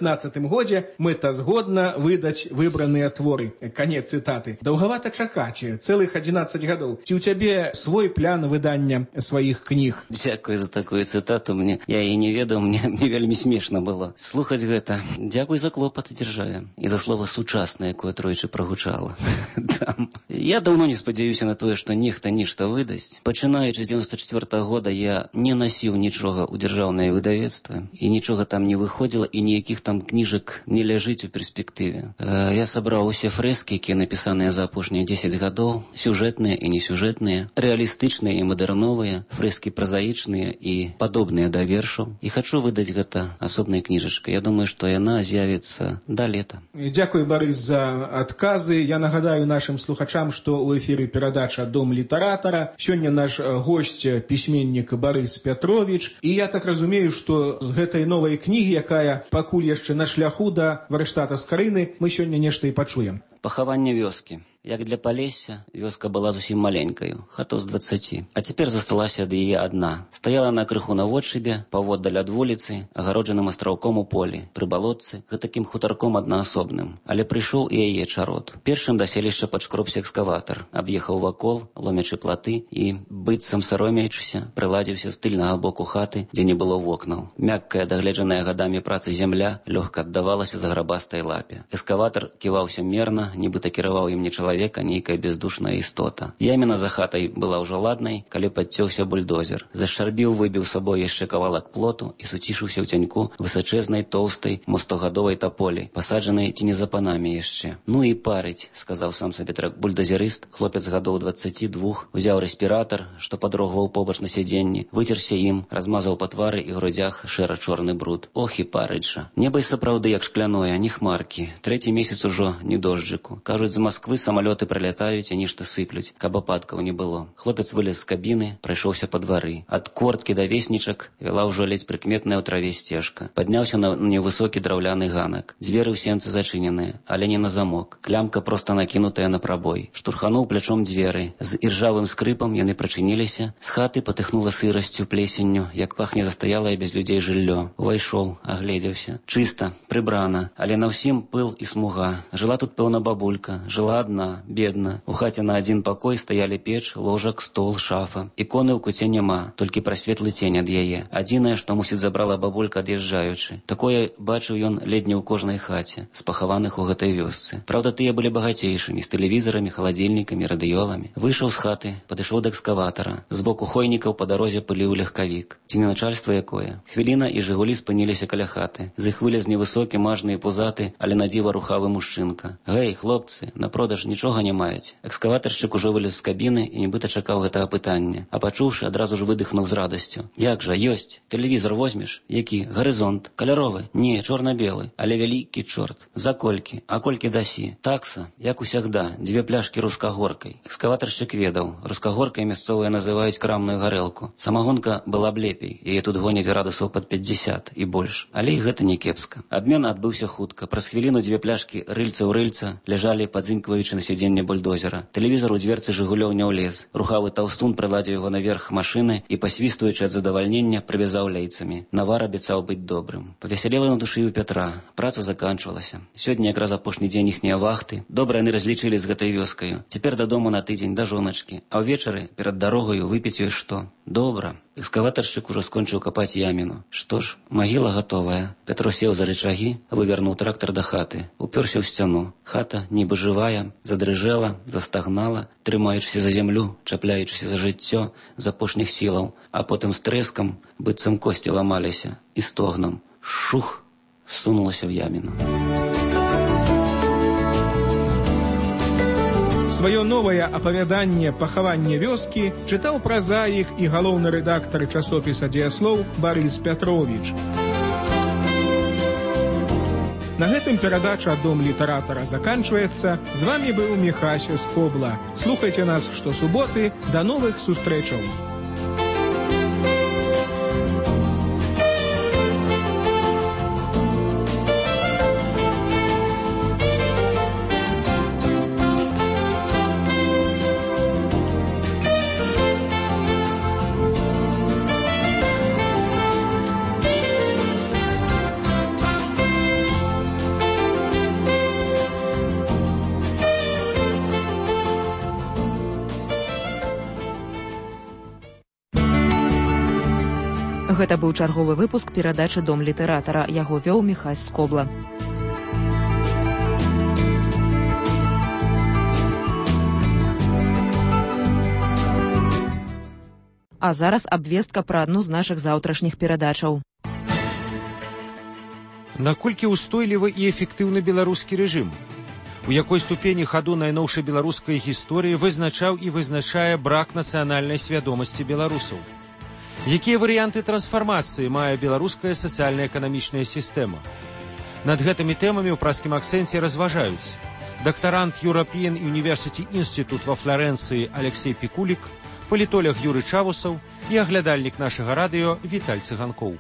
S10: годзе мэтазгодна выдаць выбраныя творы. Канец цытаты. Даўгавата чакаць, цэлых 11 гадоў. Ці ў цябе свой план выдання сваіх кніг?
S14: Дзякуй за такую цытату. Я і не ведаў, мне вельмі смешна было слухаць гэта. Дзякуй за клопат дзяржаве і за слова сучаснае, якое тройчы прагучала. Я даўно не спадзяюся на тое, што нехта нешта выдасць. Пачынаючы з 94-го года я не насіў нічога ў дзяржаўнае выдавецтва і нічога там не выходзіла і ніякіх там кніжак не ляжыць у перспектыве. Я сабраў усе фрэскі, якія напісаныя за апошнія 10 гадоў, сюжэтныя і несюжэтныя, рэалістычныя і мадэрновыя, фрэскі празаічныя і падобныя да вершаў. І хачу выдаць гэта асобнай кніжачкай. Я думаю, што яна з'явіцца да лета.
S10: Дзякуй, Барыс, за адказы. Я нагадаю нашим слухачам, што ў эфіры перадача «Дом літаратара». Сёння наш госць пісьменнік Барыс Пятровіч. І я так разумею, што з гэтай новай кнігі, якая пакуль яшчэ на шляху да варштата Скарыны, мы сёння нешта і пачуем.
S14: Пахаванне вёскі. Як для Палесся, вёска была зусім маленькаю, хатоў з 20. А цяпер засталася ад яе адна. Стаяла на крыху наводшыбе, паводдаль ад вуліцы, агароджаным астраўком у полі, пры балотцы, гэтакім хутарком аднаасобным. Але прыйшоў і яе чарод. Першым да селішча падшкробся экскаватар, аб'ехаў вакол, ломячы платы і, быццам саромеючыся, прыладзіўся з тыльнага боку хаты, дзе не было вокнаў. Мяккая, дагледжаная гадамі працы зямля лёгка аддавалася заграбастай лапе. Эскаватар ківаўся мерна, нібыта кіраваў ім не чалавека, нейкая бездушная істота. Яміна за хатай была ўжо ладнай, калі падцёўся бульдозер. Зашарбіў, выбіў сабой яшчэ кавалак плоту і суцішыўся ў цяньку высачэзнай, тоўстай, мостогадовай таполі, пасаджанай ці не за панамі яшчэ. Ну і парыць, сказаў сам сабе бульдозерыст, хлопец гадоў 22, узяў рэспіратар, што падрогваў побач на сядзенні, выцерся ім, размазаў па твары і грудзях шэра-чорны бруд. Ох і парыць жа. Неба і сапраўды як шкляное, ні хмаркі. 3-й месяц ужо ні дожджыку. Кажуць, з Масквы самалёты прылятаюць і нешта сыплюць, каб ападкаў не было. Хлопец вылез з кабіны, прайшоўся па двары. Ад корткі да веснічак вяла ўжо ледзь прыкметная ў траве сцежка. Падняўся на невысокі драўляны ганак. Дзверы ў сенцы зачыненыя, але не на замок. Клямка проста накінутая на прабой. Штурхануў плячом дзверы. З іржавым скрыпам яны прачыніліся. З хаты патыхнула сырасцю, плесенню, як пахне застаялае без людзей жыллё. Увайшоў, агледзеўся. Чыста, прыбрана, але на ўсім пыл і смуга. Жыла тут, пэўна, бабулька. Жыла адна, бедна. У хаце на адзін пакой стаялі печ, ложак, стол, шафа. Іконы ў куце няма, толькі прасветлы цень ад яе. Адзінае, што, мусіць, забрала бабулька ад'язджаючы. Такое бачыў ён ледзь не ў кожнай хаце, з пахаваных у гэтай вёсцы. Праўда, тыя былі багацейшымі, з тэлевізорамі, халадзільнікамі, радыёламі. Выйшаў з хаты, падышоў да экскаватара. З боку хойнікаў па дарозе пыліў легкавік. Ці не начальства якое? Хвіліна і жыгулі спыніліся каля хаты. З іх вылез невысокі, мажны і пузаты, але на дзіва рухавы мужчынка. Гэй, хлопцы, на продаж нічога не маеце. Экскаватаршчык ужо вылез з кабіны і нібыта чакаў гэтага пытання. А пачуўшы, адразу ж выдыхнуў з радасцю. Як жа, ёсць. Тэлевізор возьмеш? Які? Гарызонт. Каляровы? Не, чорна-белы. Але вялікі чорт. За колькі? А колькі дасі? Такса, як усягда, 2 пляшкі рускагоркай. Экскаватаршчык ведаў. Рускагоркай мясцовыя называюць крамную гарэлку. Самагонка была б лепей. Яе тут гоняць градусаў пад 50 і больш. Але і гэта не кепска. Абмен адбыўся хутка. Праз хвіліну 2 пляшкі рыльца ў рыльца ляжалі, падзынькваючы на сядзенне бульдозера. Тэлевізор у дзверцы жыгулёў не ўлез. Рухавы таўстун прыладзіў яго наверх машыны і, пасвістуючы ад задавальнення, прывязаў лейцамі. Навар абяцаў быць добрым. Павесялела на душы ў Пятра. Праца заканчвалася. Сёння якраз апошні дзень іхняе вахты. Добра яны разлічылі з гэтай вёскаю. Цяпер дадому на тыдзень, да жоначкі. А ўвечары, перад дарогаю, выпіць ёй што? Добра. Экскаватаршчык ужо скончыў капаць яміну. Што ж, магіла гатовая. Пятро сеў за рычагі, вывярнуў трактар да хаты. Упёрся ў сцяну. Хата, нібы жывая, задрыжэла, застагнала, трымаючыся за зямлю, чапляючыся за жыццё з апошніх сілаў, а потым з трэскам, быццам косці ламаліся, і стогнам. Шух! Сунулася ў яміну.
S10: Сваё новае апавяданне «Пахаванне вёскі» чытаў празаік і галоўны рэдактар часопіса «Дзеяслоў» Барыс Пятровіч. На гэтым перадача «Дом літаратара» заканчваецца. З вамі быў Міхася Скобла. Слухайце нас штосуботы. Да новых сустрэчаў!
S1: Гэта быў чарговы выпуск перадачы «Дом літаратара». Яго вёў Міхась Скобла. А зараз абвестка пра адну з нашых заўтрашніх перадачаў.
S15: Наколькі ўстойлівы і эфектыўны беларускі рэжым? У якой ступені хаду найноўшай беларускай гісторыі вызначаў і вызначае брак нацыянальнай свядомасці беларусаў? Якія варыянты трансфармацыі мае беларуская сацыяльна-эканамічная сістэма? Над гэтымі тэмамі ў праскім акцэнце разважаюць дактарант European University Institute ва Флорэнцыі Алексей Пікулік, палітолог Юры Чавусаў і аглядальнік нашага радыё Віталь Цыганкоў.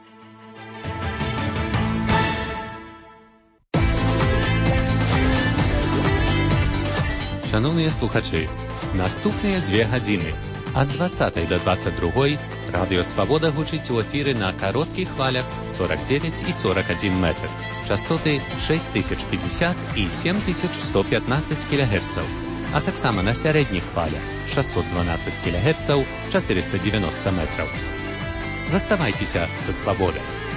S16: Шановныя слухачы, наступныя 2 гадзіны ад 20 до 22 радыё Свабода гучыць у эфіры на кароткіх хвалях 49 і 41 метр, частоты 6050 і 7115 кГц, а таксама на сярэдніх хвалях 612 кГц, 490 метраў. Заставайцеся са Свабодай.